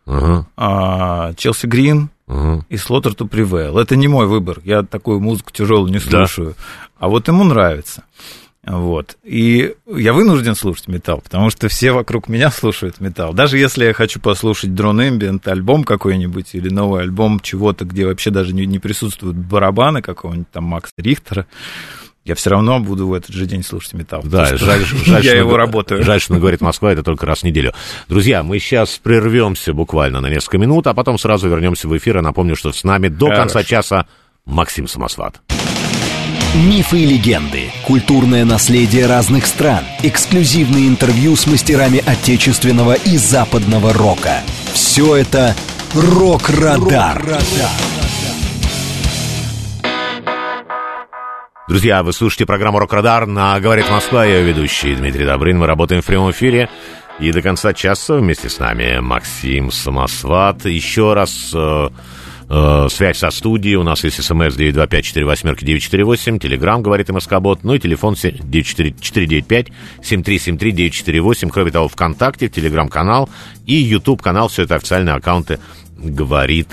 Челси Грин, и Slaughter to Prevail. Это не мой выбор, я такую музыку тяжелую не слушаю, а вот ему нравится. Вот. И я вынужден слушать металл, потому что все вокруг меня слушают металл. Даже если я хочу послушать Drone Ambient альбом какой-нибудь или новый альбом чего-то, где вообще даже не присутствуют барабаны какого-нибудь там Макса Рихтера, я все равно буду в этот же день слушать металл. Да, жаль, я его работаю. Жаль, что говорит Москва, это только раз в неделю. Друзья, мы сейчас прервемся буквально на несколько минут, а потом сразу вернемся в эфир. Я напомню, что с нами до конца часа Максим Самосват. Мифы и легенды, культурное наследие разных стран, эксклюзивные интервью с мастерами отечественного и западного рока. Все это «Рок-Радар». Друзья, вы слушаете программу «Рок-Радар» на «Говорит Москва». Я ведущий Дмитрий Добрын. Мы работаем в прямом эфире. И до конца часа вместе с нами Максим Самосват. Еще раз связь со студией. У нас есть СМС 925-48-948. Телеграм «Говорит МСК-бот». Ну и телефон 495-7373-948. Кроме того, ВКонтакте, Телеграм-канал и YouTube-канал. Все это официальные аккаунты «Говорит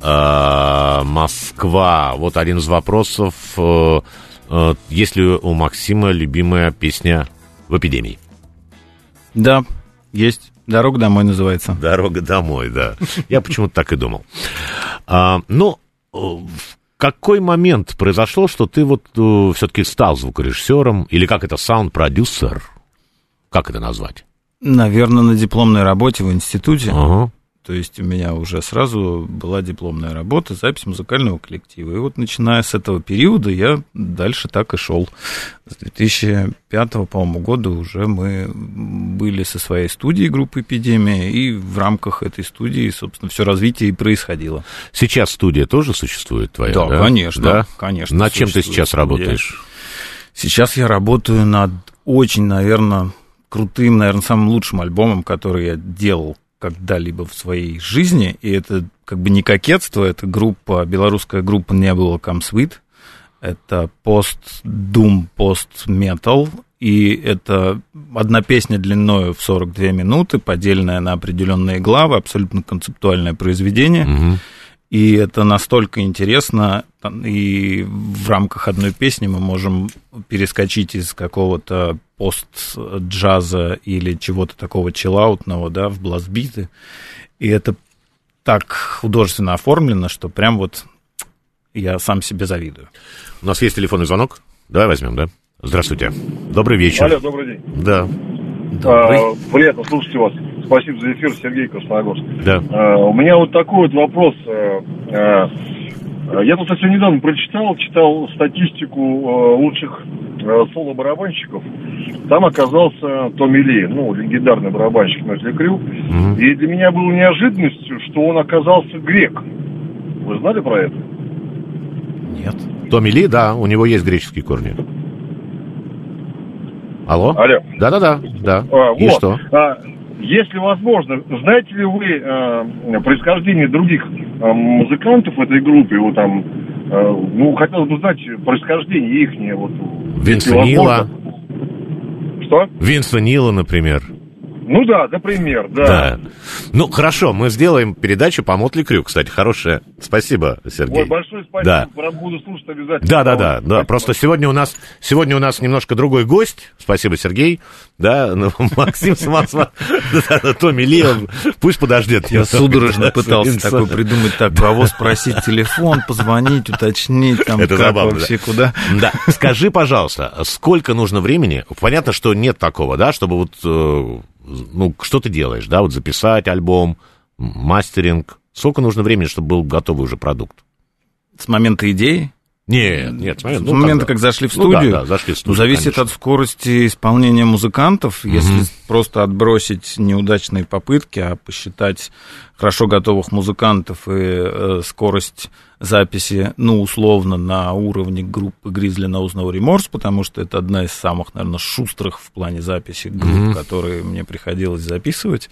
Москва». Вот один из вопросов. Есть ли у Максима любимая песня в «Эпидемии»? Да, есть. «Дорога домой» называется. «Дорога домой», да. Я почему-то так и думал. Ну, в какой момент произошло, что ты вот все-таки стал звукорежиссером, или как это, саунд-продюсер? Как это назвать? Наверное, на дипломной работе в институте. Ага. То есть у меня уже сразу была дипломная работа, запись музыкального коллектива. И вот начиная с этого периода я дальше так и шел. С 2005, по-моему, года уже мы были со своей студией группы «Эпидемия», и в рамках этой студии, собственно, все развитие и происходило. Сейчас студия тоже существует твоя? Да, конечно. Да? Конечно. Над чем ты сейчас работаешь? Сейчас я работаю над очень, наверное, крутым, наверное, самым лучшим альбомом, который я делал когда-либо в своей жизни, и это как бы не кокетство, это группа, белорусская группа «Nebula Come Sweet», это пост-дум, пост-метал, и это одна песня длиною в 42 минуты, поделенная на определенные главы, абсолютно концептуальное произведение, и это настолько интересно, и в рамках одной песни мы можем перескочить из какого-то пост-джаза или чего-то такого чиллаутного, да, в бластбиты. И это так художественно оформлено, что прям вот я сам себе завидую. У нас есть телефонный звонок. Давай возьмем, да? Здравствуйте. Добрый вечер. Алло, добрый день. Да. Приятно слушать вас. Спасибо за эфир, Сергей, Красногорск. Да. У меня вот такой вот вопрос. Я тут совсем недавно читал статистику лучших соло-барабанщиков, там оказался Томми Ли, легендарный барабанщик Mötley Crüe. И для меня было неожиданностью, что он оказался грек. Вы знали про это? Нет. Томми Ли, да, у него есть греческие корни. Алло? Алло. Да. И вот. что? Если возможно, знаете ли вы происхождение других музыкантов в этой группе? Вот там, хотелось бы знать происхождение их. Винса Нила. Что? Винса Нила, например. Да, например, да. Хорошо, мы сделаем передачу по Mötley Crüe, кстати, хорошая. Спасибо, Сергей. Ой, большое спасибо, да. Буду слушать обязательно. Да. Спасибо. Просто сегодня у нас немножко другой гость. Спасибо, Сергей. Да, Максим Самозванов, Томми Ли, пусть подождет. Я судорожно пытался такой придумать, кого спросить телефон, позвонить, уточнить, там, это как забавно, вообще, куда. Да, скажи, пожалуйста, сколько нужно времени? Понятно, что нет такого, да, чтобы что ты делаешь, да, записать альбом, мастеринг. Сколько нужно времени, чтобы был готовый уже продукт? С момента идеи? Нет, с момента, как зашли в студию. Да, зашли в студию, зависит конечно. от скорости исполнения музыкантов. Если просто отбросить неудачные попытки, а посчитать хорошо готовых музыкантов и скорость записи, условно, на уровне группы Grizzly Knows No Remorse, потому что это одна из самых, наверное, шустрых в плане записи групп, которые мне приходилось записывать.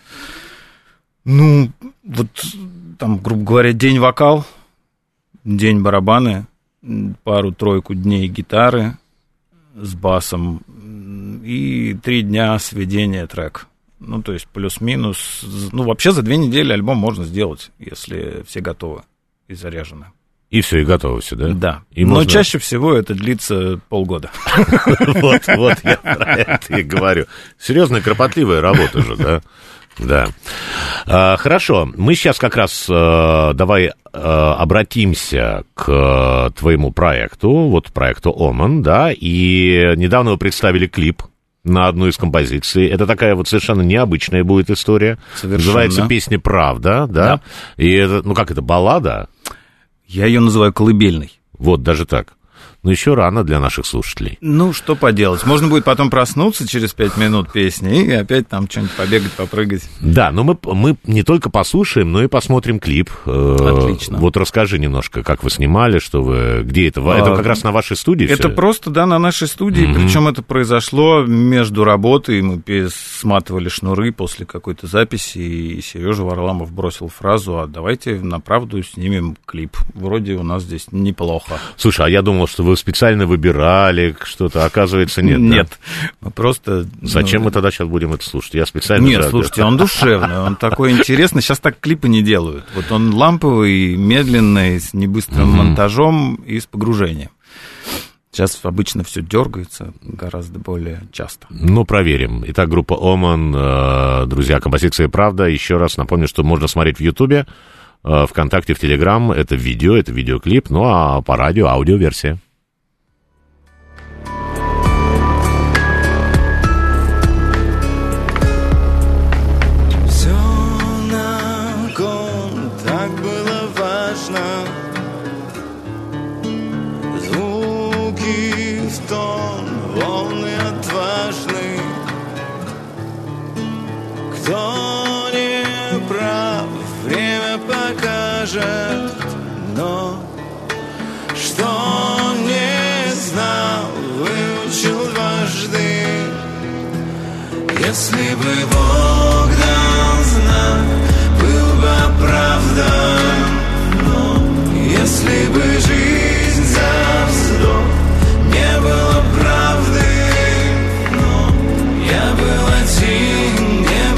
Там, грубо говоря, день вокал, день барабаны, пару-тройку дней гитары с басом и 3 дня сведения трека. То есть плюс-минус. Вообще за 2 недели альбом можно сделать, если все готовы и заряжены. И все, и готово все, да? Да. И Но можно... чаще всего это длится полгода. Вот я про это и говорю. Серьезная, кропотливая работа же, да? Да. Хорошо, мы сейчас как раз давай обратимся к твоему проекту, проекту Omen, да, и недавно вы представили клип на одну из композиций. Это такая совершенно необычная будет история. Совершенно. Называется песня «Правда», да? И это, это баллада? Я ее называю колыбельной. Даже так. Еще рано для наших слушателей. Что поделать. Можно будет потом проснуться через 5 минут песни и опять там что-нибудь побегать, попрыгать. Да, но мы не только послушаем, но и посмотрим клип. Отлично. Расскажи немножко, как вы снимали, где это? Это как раз на вашей студии? Это просто, на нашей студии. Причем это произошло между работой. Мы сматывали шнуры после какой-то записи, и Сережа Варламов бросил фразу: а давайте на правду снимем клип. Вроде у нас здесь неплохо. Слушай, а я думал, что вы специально выбирали что-то, оказывается, нет. Нет, мы просто... Зачем мы тогда сейчас будем это слушать? Я специально... Нет, слушайте, он душевный, он такой интересный. Сейчас так клипы не делают. Он ламповый, медленный, с небыстрым монтажом и с погружением. Сейчас обычно все дергается гораздо более часто. Проверим. Итак, группа Omen, друзья, композиция «Правда». Еще раз напомню, что можно смотреть в Ютубе, ВКонтакте, в Телеграм. Это видео, это видеоклип, а по радио аудиоверсия. Кто не прав, время покажет, но что не знал, выучил дважды. Если бы Бог дал знак, был бы оправдан, но если бы жизнь за вздох не было правды, но я был один.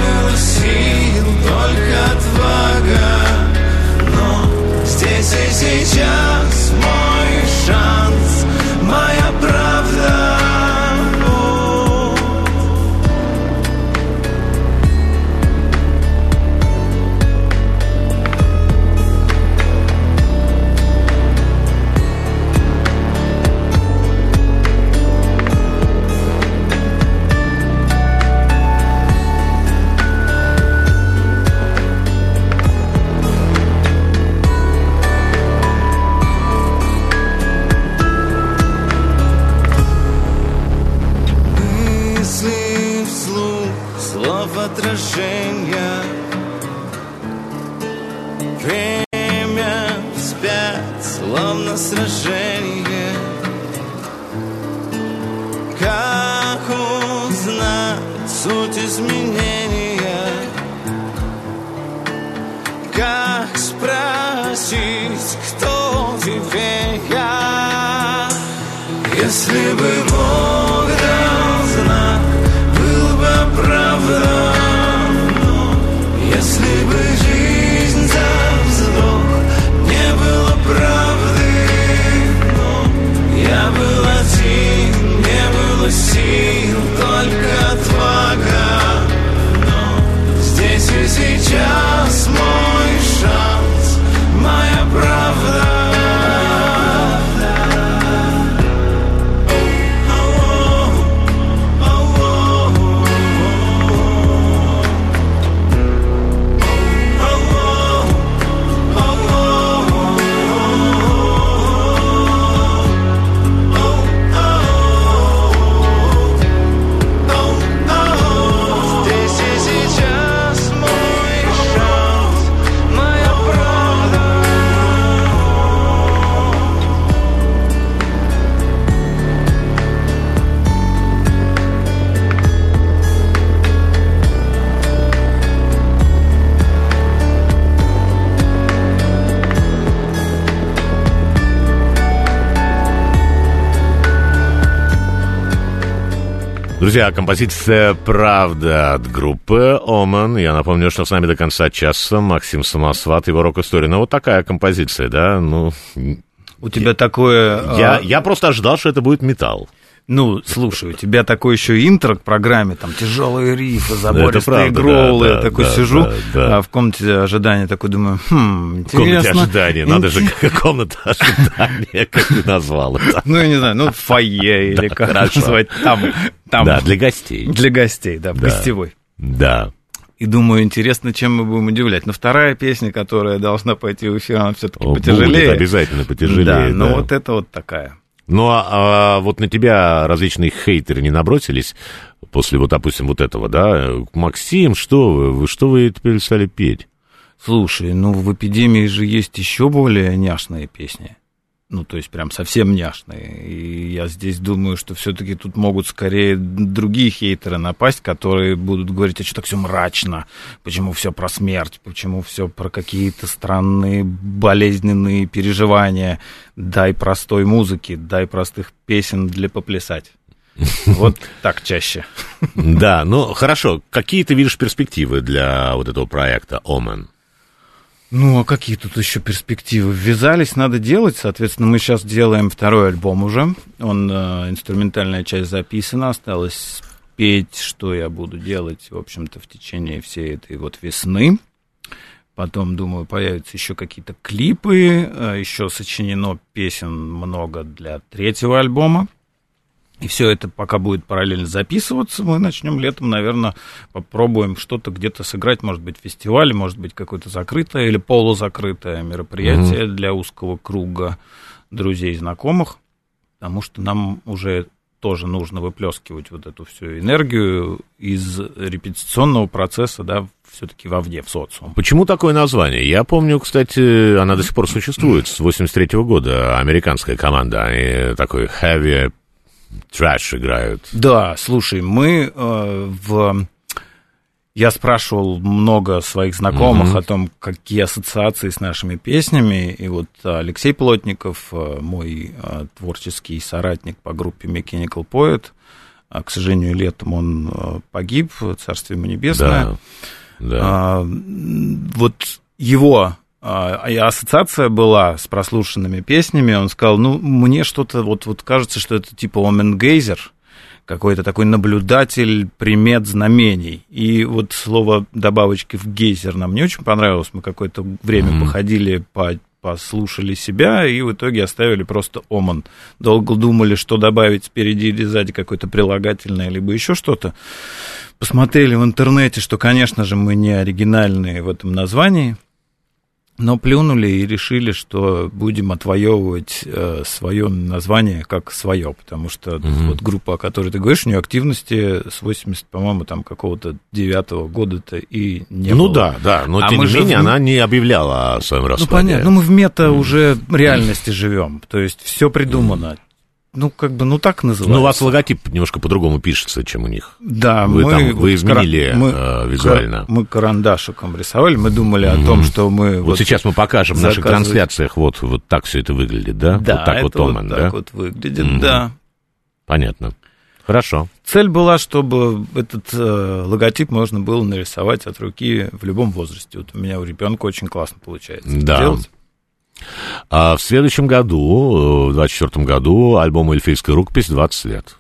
Только отвага, но здесь и сейчас мой шанс, моя правда. движения. Время вспять, словно сражение. Как узнать суть изменения? Как спросить, кто теперь я? Если бы Бог дал знак, был бы оправдан. Но если бы жизнь за вздох не было правды, но я был один, не было сил, только отвага. Но здесь и сейчас мой шанс, моя правда. Друзья, композиция «Правда» от группы «Оман». Я напомню, что с нами до конца часа Максим Самосват, его рок-история. Ну, вот такая композиция, да? Ну, у тебя такое... Я просто ожидал, что это будет металл. Ну, слушай, у тебя такой еще интро к программе, там тяжелые рифы, забористые гроулы. Я такой сижу в комнате ожидания, такой думаю, интересно. В комнате ожидания, надо же, комната ожидания, как ты назвал это. Ну, я не знаю, ну, фойе или как назвать, там. Да, для гостей. Для гостей, да, в гостевой. Да. И думаю, интересно, чем мы будем удивлять. Но вторая песня, которая должна пойти в эфир, она все-таки потяжелее. Будет обязательно потяжелее. Да, но вот это вот такая. Ну, а вот на тебя различные хейтеры не набросились после, вот, допустим, вот этого, да? Максим, что вы теперь стали петь? Слушай, ну, в «Эпидемии» же есть еще более няшные песни. Ну, то есть, прям совсем няшные. И я здесь думаю, что все-таки тут могут скорее другие хейтеры напасть, которые будут говорить, а что так все мрачно, почему все про смерть, почему все про какие-то странные болезненные переживания. Дай простой музыки, дай простых песен для поплясать. Вот так чаще. Да, ну, хорошо. Какие ты видишь перспективы для вот этого проекта «Оман»? Ну, а какие тут еще перспективы? Ввязались, надо делать. Соответственно, мы сейчас делаем второй альбом уже. Инструментальная часть записана. Осталось петь, что я буду делать, в общем-то, в течение всей этой вот весны. Потом, думаю, появятся еще какие-то клипы. Еще сочинено песен много для третьего альбома. И все это пока будет параллельно записываться. Мы начнем летом, наверное, попробуем что-то где-то сыграть. Может быть, фестиваль, может быть, какое-то закрытое или полузакрытое мероприятие для узкого круга друзей и знакомых. Потому что нам уже тоже нужно выплескивать вот эту всю энергию из репетиционного процесса, да, все-таки вовне, в социум. Почему такое название? Я помню, кстати, она до сих пор существует, с 83-го года, американская команда. Они такой heavy трэш играют. Да, слушай, я спрашивал много своих знакомых о том, какие ассоциации с нашими песнями, и вот Алексей Плотников, мой творческий соратник по группе Mechanical Poet, к сожалению, летом он погиб, царствие ему небесное. Да. Вот его ассоциация была с прослушанными песнями, он сказал, ну, мне что-то, вот кажется, что это типа Оменгейзер, какой-то такой наблюдатель примет знамений. И вот слово добавочки в гейзер нам не очень понравилось, мы какое-то время походили, послушали себя, и в итоге оставили просто Оман. Долго думали, что добавить спереди или сзади, какое-то прилагательное, либо еще что-то. Посмотрели в интернете, что, конечно же, мы не оригинальные в этом названии. Но плюнули и решили, что будем отвоевывать свое название как свое, потому что вот группа, о которой ты говоришь, у нее активности с 80, по-моему, там какого-то 9-го года-то и не было. Ну да, но тем не менее она не объявляла о своем распаде. Ну понятно, мы в мета уже реальности живем, то есть все придумано. Ну, как бы, ну, так называется. Ну, у вас логотип немножко по-другому пишется, чем у них. Да, вы изменили визуально. Мы карандашиком рисовали, мы думали о том, что мы... Вот сейчас мы покажем в наших трансляциях, вот так все это выглядит, да? Да, вот так это вот Томен, вот да? так вот выглядит, да. Понятно. Хорошо. Цель была, чтобы этот логотип можно было нарисовать от руки в любом возрасте. Вот у меня у ребенка очень классно получается да. делать. А в следующем году, в 2024 году, альбому «Эльфийская рукопись» 20 лет.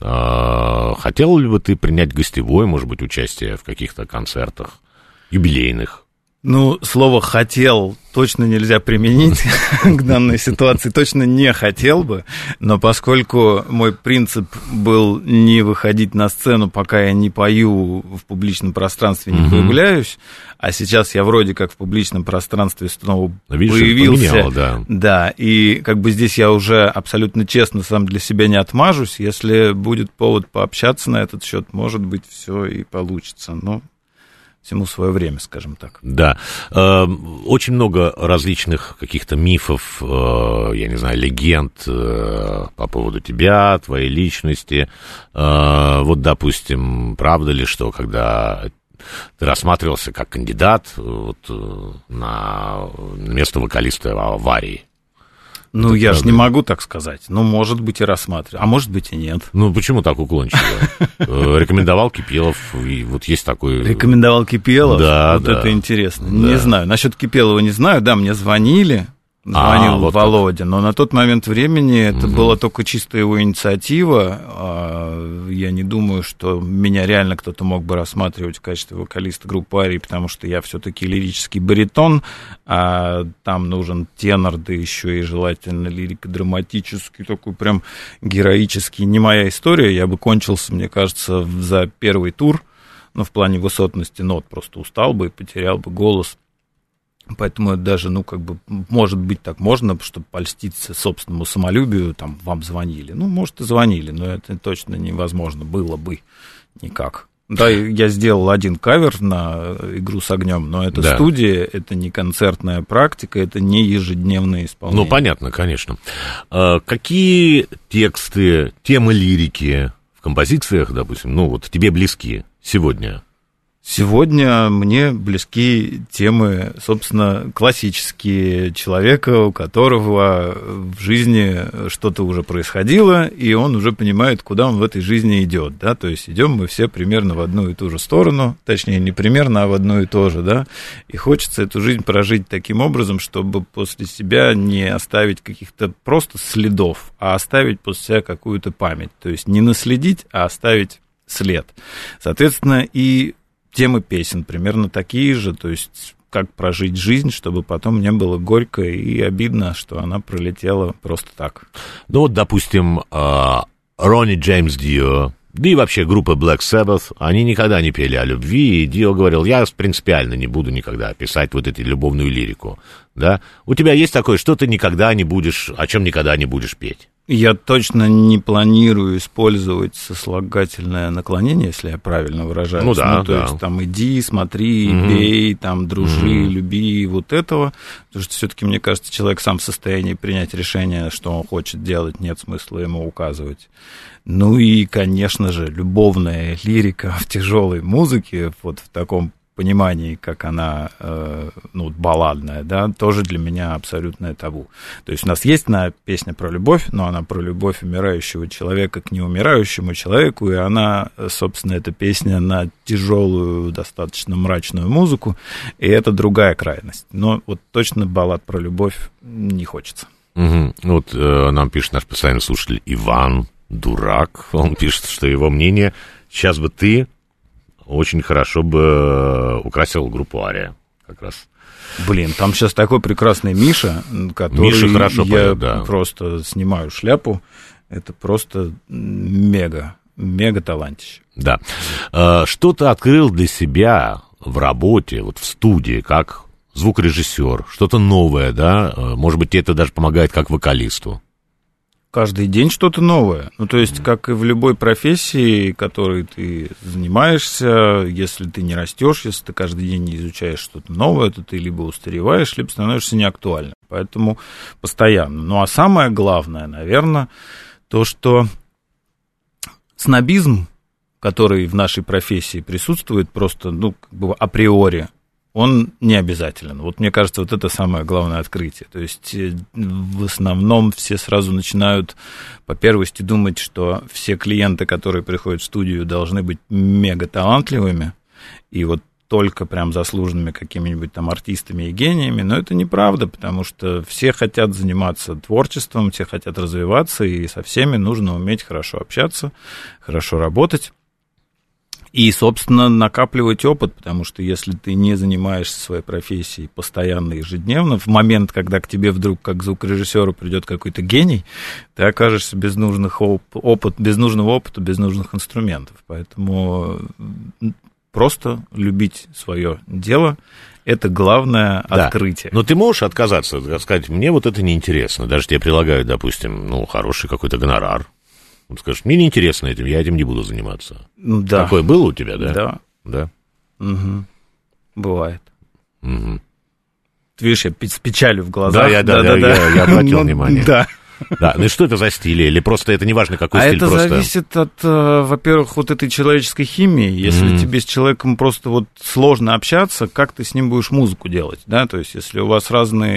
Хотел ли бы ты принять гостевое, может быть, участие в каких-то концертах юбилейных? Ну, слово «хотел» точно нельзя применить к данной ситуации, точно не хотел бы, но поскольку мой принцип был не выходить на сцену, пока я не пою в публичном пространстве, не появляюсь, а сейчас я вроде как в публичном пространстве снова появился. Поменял, да, и как бы здесь я уже абсолютно честно сам для себя не отмажусь, если будет повод пообщаться на этот счет, может быть, все и получится, но... Всему свое время, скажем так. Да. Очень много различных каких-то мифов, я не знаю, легенд по поводу тебя, твоей личности. Вот, допустим, правда ли, что когда ты рассматривался как кандидат вот, на место вокалиста «Аварии»? Ну, это я же не могу так сказать. Ну, может быть, и рассматриваю, а может быть, и нет. Ну, почему так уклончиво? Рекомендовал Кипелов, и вот есть такой... Рекомендовал Кипелов? Да, вот да. Это интересно. Да. Не знаю, насчет Кипелова не знаю. Да, мне звонил вот Володя, так. Но на тот момент времени это была только чисто его инициатива. Я не думаю, что меня реально кто-то мог бы рассматривать в качестве вокалиста группы «Арии», потому что я все-таки лирический баритон, а там нужен тенор, да еще и желательно лирико-драматический, такой прям героический. Не моя история, я бы кончился, мне кажется, за первый тур, но в плане высотности нот просто устал бы и потерял бы голос. Поэтому это даже, ну, как бы, может быть, так можно, чтобы польститься собственному самолюбию, там, вам звонили. Ну, может, и звонили, но это точно невозможно было бы никак. Да, я сделал один кавер на «Игру с огнем», но это студия, это не концертная практика, это не ежедневное исполнение. Ну, понятно, конечно. Какие тексты, темы лирики в композициях, допустим, ну, вот тебе близки сегодня? Сегодня мне близки темы, собственно, классические, человека, у которого в жизни что-то уже происходило, и он уже понимает, куда он в этой жизни идет, да, то есть идем мы все примерно в одну и ту же сторону, точнее, не примерно, а в одну и то же, да, и хочется эту жизнь прожить таким образом, чтобы после себя не оставить каких-то просто следов, а оставить после себя какую-то память, то есть не наследить, а оставить след. Соответственно, и темы песен примерно такие же, то есть как прожить жизнь, чтобы потом не было горько и обидно, что она пролетела просто так. Ну вот, допустим, Ронни Джеймс Дио, да и вообще группа Black Sabbath, они никогда не пели о любви, и Дио говорил, я принципиально не буду никогда писать вот эту любовную лирику, да? У тебя есть такое, что ты никогда не будешь, о чем никогда не будешь петь? Я точно не планирую использовать сослагательное наклонение, если я правильно выражаюсь. Ну да, то есть там иди, смотри, бей, там дружи, люби, вот этого. Потому что все-таки, мне кажется, человек сам в состоянии принять решение, что он хочет делать, нет смысла ему указывать. Ну и, конечно же, любовная лирика в тяжелой музыке, вот в таком понимании, как она, ну, балладная, да, тоже для меня абсолютное табу. То есть у нас есть песня про любовь, но она про любовь умирающего человека к неумирающему человеку, и она, собственно, эта песня на тяжелую, достаточно мрачную музыку, и это другая крайность. Но вот точно баллад про любовь не хочется. Вот нам пишет наш постоянный слушатель Иван Дурак, он пишет, что его мнение, сейчас бы ты очень хорошо бы украсил группу «Ария», как раз. Блин, там сейчас такой прекрасный Миша, который Миша хорошо поет, да. Просто снимаю шляпу. Это просто мега талантище. Да. Что ты открыл для себя в работе, вот в студии, как звукорежиссер, что-то новое, да? Может быть, тебе это даже помогает как вокалисту. Каждый день что-то новое. Ну, то есть, как и в любой профессии, которой ты занимаешься, если ты не растешь, если ты каждый день не изучаешь что-то новое, то ты либо устареваешь, либо становишься неактуальным. Поэтому постоянно. Ну, а самое главное, наверное, то, что снобизм, который в нашей профессии присутствует просто, ну, как бы априори, он не обязателен. Вот мне кажется, вот это самое главное открытие. То есть в основном все сразу начинают по первости думать, что все клиенты, которые приходят в студию, должны быть мега талантливыми и вот только прям заслуженными какими-нибудь там артистами и гениями, но это неправда, потому что все хотят заниматься творчеством, все хотят развиваться, и со всеми нужно уметь хорошо общаться, хорошо работать. И, собственно, накапливать опыт, потому что если ты не занимаешься своей профессией постоянно, ежедневно, в момент, когда к тебе вдруг, как к звукорежиссеру, придет какой-то гений, ты окажешься без нужного опыта, без нужных инструментов. Поэтому просто любить свое дело — это главное открытие. Но ты можешь отказаться, сказать, мне вот это неинтересно, даже тебе предлагают, допустим, ну, хороший какой-то гонорар. Он скажет, мне неинтересно этим, я этим не буду заниматься. Да. Такое было у тебя, да? Да. Да? Угу. Бывает. Угу. Ты видишь, я с печалью в глазах. Я обратил внимание. Да. Да, ну и что это за стиль? Или просто это не важно, какой стиль? Это просто зависит от, во-первых, вот этой человеческой химии. Если тебе с человеком просто вот сложно общаться, как ты с ним будешь музыку делать, да? То есть, если у вас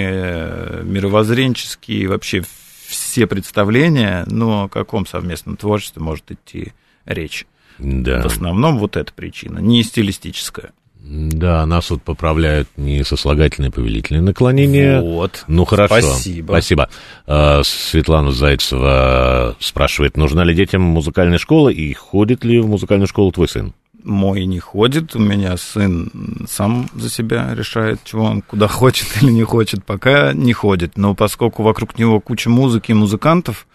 разные мировоззренческие вообще все представления, но о каком совместном творчестве может идти речь? Да. В основном вот эта причина, не стилистическая. Да, нас вот поправляют не сослагательные, повелительные наклонения. Вот. Ну, хорошо. Спасибо. Светлана Зайцева спрашивает, нужна ли детям музыкальная школа и ходит ли в музыкальную школу твой сын? Мой не ходит, у меня сын сам за себя решает, чего он куда хочет или не хочет, пока не ходит. Но поскольку вокруг него куча музыки и музыкантов,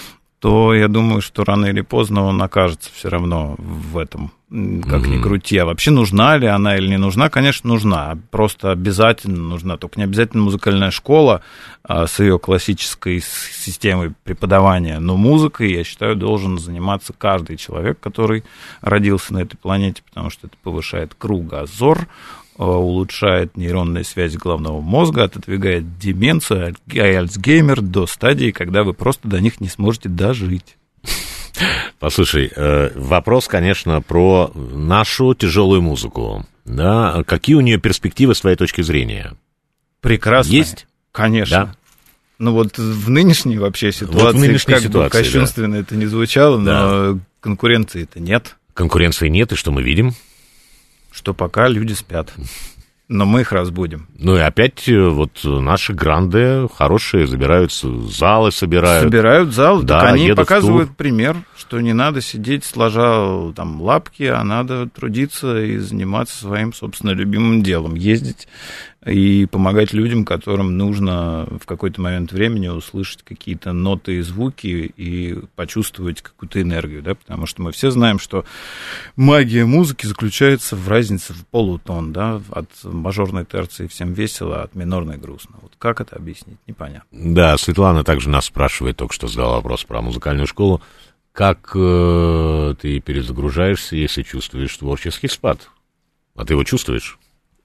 то я думаю, что рано или поздно он окажется все равно в этом, как ни крути. А вообще нужна ли она или не нужна? Конечно, нужна. Просто обязательно нужна. Только не обязательно музыкальная школа с ее классической системой преподавания. Но музыкой, я считаю, должен заниматься каждый человек, который родился на этой планете, потому что это повышает кругозор, улучшает нейронные связи головного мозга, отодвигает деменцию, Альцгеймер до стадии, когда вы просто до них не сможете дожить. Послушай, вопрос, конечно, про нашу тяжелую музыку. Да? Какие у нее перспективы с твоей точки зрения? Прекрасные. Есть? Конечно. Да? Ну вот в нынешней вообще ситуации, вот в нынешней как ситуации, бы кощунственно это не звучало, но да. конкуренции-то нет. Конкуренции нет, и что мы видим? Что пока люди спят. Но мы их разбудим. Ну и опять вот наши гранды хорошие забираются, залы собирают. Собирают залы, да, так они показывают пример, что не надо сидеть сложа там лапки, а надо трудиться и заниматься своим, собственно, любимым делом. Ездить и помогать людям, которым нужно в какой-то момент времени услышать какие-то ноты и звуки и почувствовать какую-то энергию, да, потому что мы все знаем, что магия музыки заключается в разнице в полутон, да, от мажорной терции всем весело, а от минорной грустно. Вот как это объяснить, непонятно. Да, Светлана также нас спрашивает, только что задала вопрос про музыкальную школу. Как ты перезагружаешься, если чувствуешь творческий спад? А ты его чувствуешь?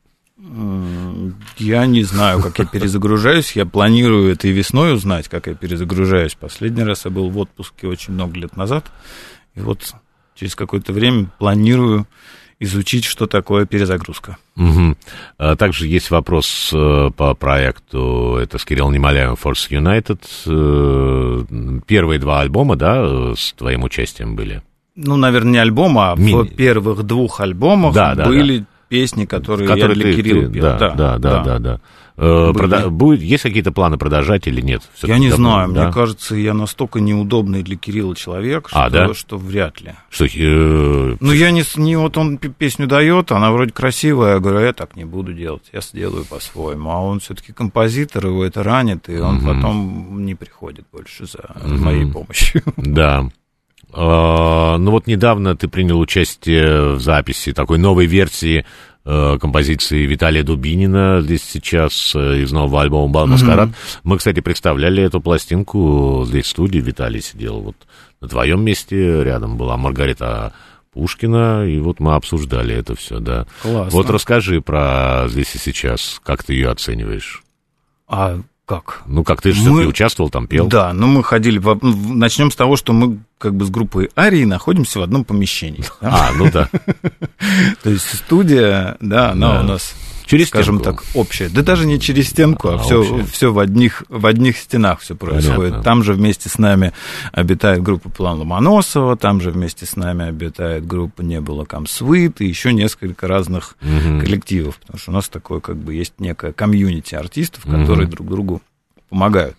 Я не знаю, как я перезагружаюсь. Я планирую это и весной узнать, как я перезагружаюсь. Последний раз я был в отпуске очень много лет назад. И вот через какое-то время планирую изучить, что такое перезагрузка. Угу. Также есть вопрос по проекту, это с Кириллом Немоляевым, Force United. Первые два альбома, да, с твоим участием были? Ну, наверное, не альбома, а в первых двух альбомах были песни, которые я для Кирилла пел. Да. Есть какие-то планы продолжать или нет? Я не знаю, мне кажется, я настолько неудобный для Кирилла человек, что вряд ли. Ну, я не вот он песню дает, она вроде красивая, я говорю, я так не буду делать, я сделаю по-своему. А он все-таки композитор, его это ранит, и он потом не приходит больше за моей помощью. Да. Ну вот недавно ты принял участие в записи такой новой версии композиции Виталия Дубинина здесь сейчас из нового альбома «Бал Маскарад». Мы, кстати, представляли эту пластинку здесь в студии. Виталий сидел вот на твоем месте, рядом была Маргарита Пушкина, и вот мы обсуждали это все, да. Классно. Вот расскажи про «Здесь и сейчас», как ты ее оцениваешь? А как? Ну, как ты же все-таки участвовал, там пел. Да, ну мы ходили... Начнем с того, что мы как бы с группой «Арии» находимся в одном помещении. Ну да. То есть студия, да, она у нас, через скажем стенку. Так, общая. Да даже не через стенку, а все в одних стенах все происходит. Понятно. Там же вместе с нами обитает группа «План Ломоносова», там же вместе с нами обитает группа «Не было Камсвит» и еще несколько разных коллективов, потому что у нас такое как бы есть некое комьюнити артистов, которые друг другу помогают.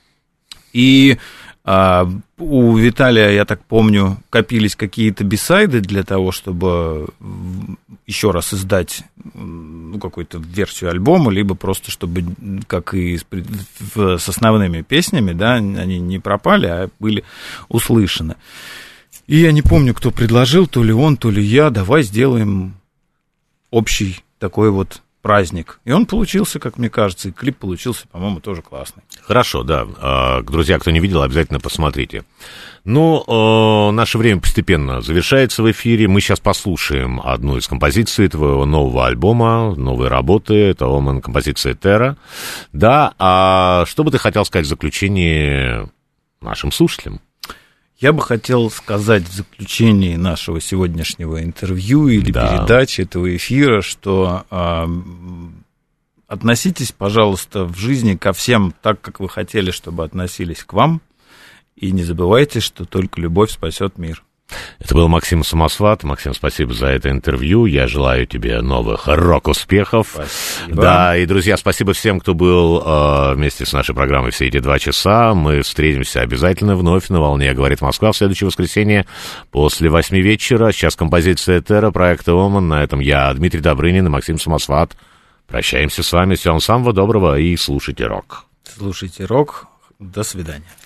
И у Виталия, я так помню, копились какие-то бисайды для того, чтобы еще раз издать какую-то версию альбома, либо просто чтобы, как и с основными песнями, да, они не пропали, а были услышаны. И я не помню, кто предложил, то ли он, то ли я, давай сделаем общий такой вот праздник. И он получился, как мне кажется, и клип получился, по-моему, тоже классный. Хорошо, да. Друзья, кто не видел, обязательно посмотрите. Ну, наше время постепенно завершается в эфире. Мы сейчас послушаем одну из композиций твоего нового альбома, новой работы. Это композиция «Терра». Да, а что бы ты хотел сказать в заключение нашим слушателям? Я бы хотел сказать в заключении нашего сегодняшнего интервью или передачи этого эфира, что относитесь, пожалуйста, в жизни ко всем так, как вы хотели, чтобы относились к вам, и не забывайте, что только любовь спасет мир. Это был Максим Самосват. Максим, спасибо за это интервью. Я желаю тебе новых рок-успехов. Спасибо. Да, и, друзья, спасибо всем, кто был вместе с нашей программой все эти 2 часа. Мы встретимся обязательно вновь на «Волне говорит Москва» в следующее воскресенье после 8 вечера. Сейчас композиция «Терра» проекта «Оман». На этом я, Дмитрий Добрынин и Максим Самосват. Прощаемся с вами. Всего самого доброго и слушайте рок. Слушайте рок. До свидания.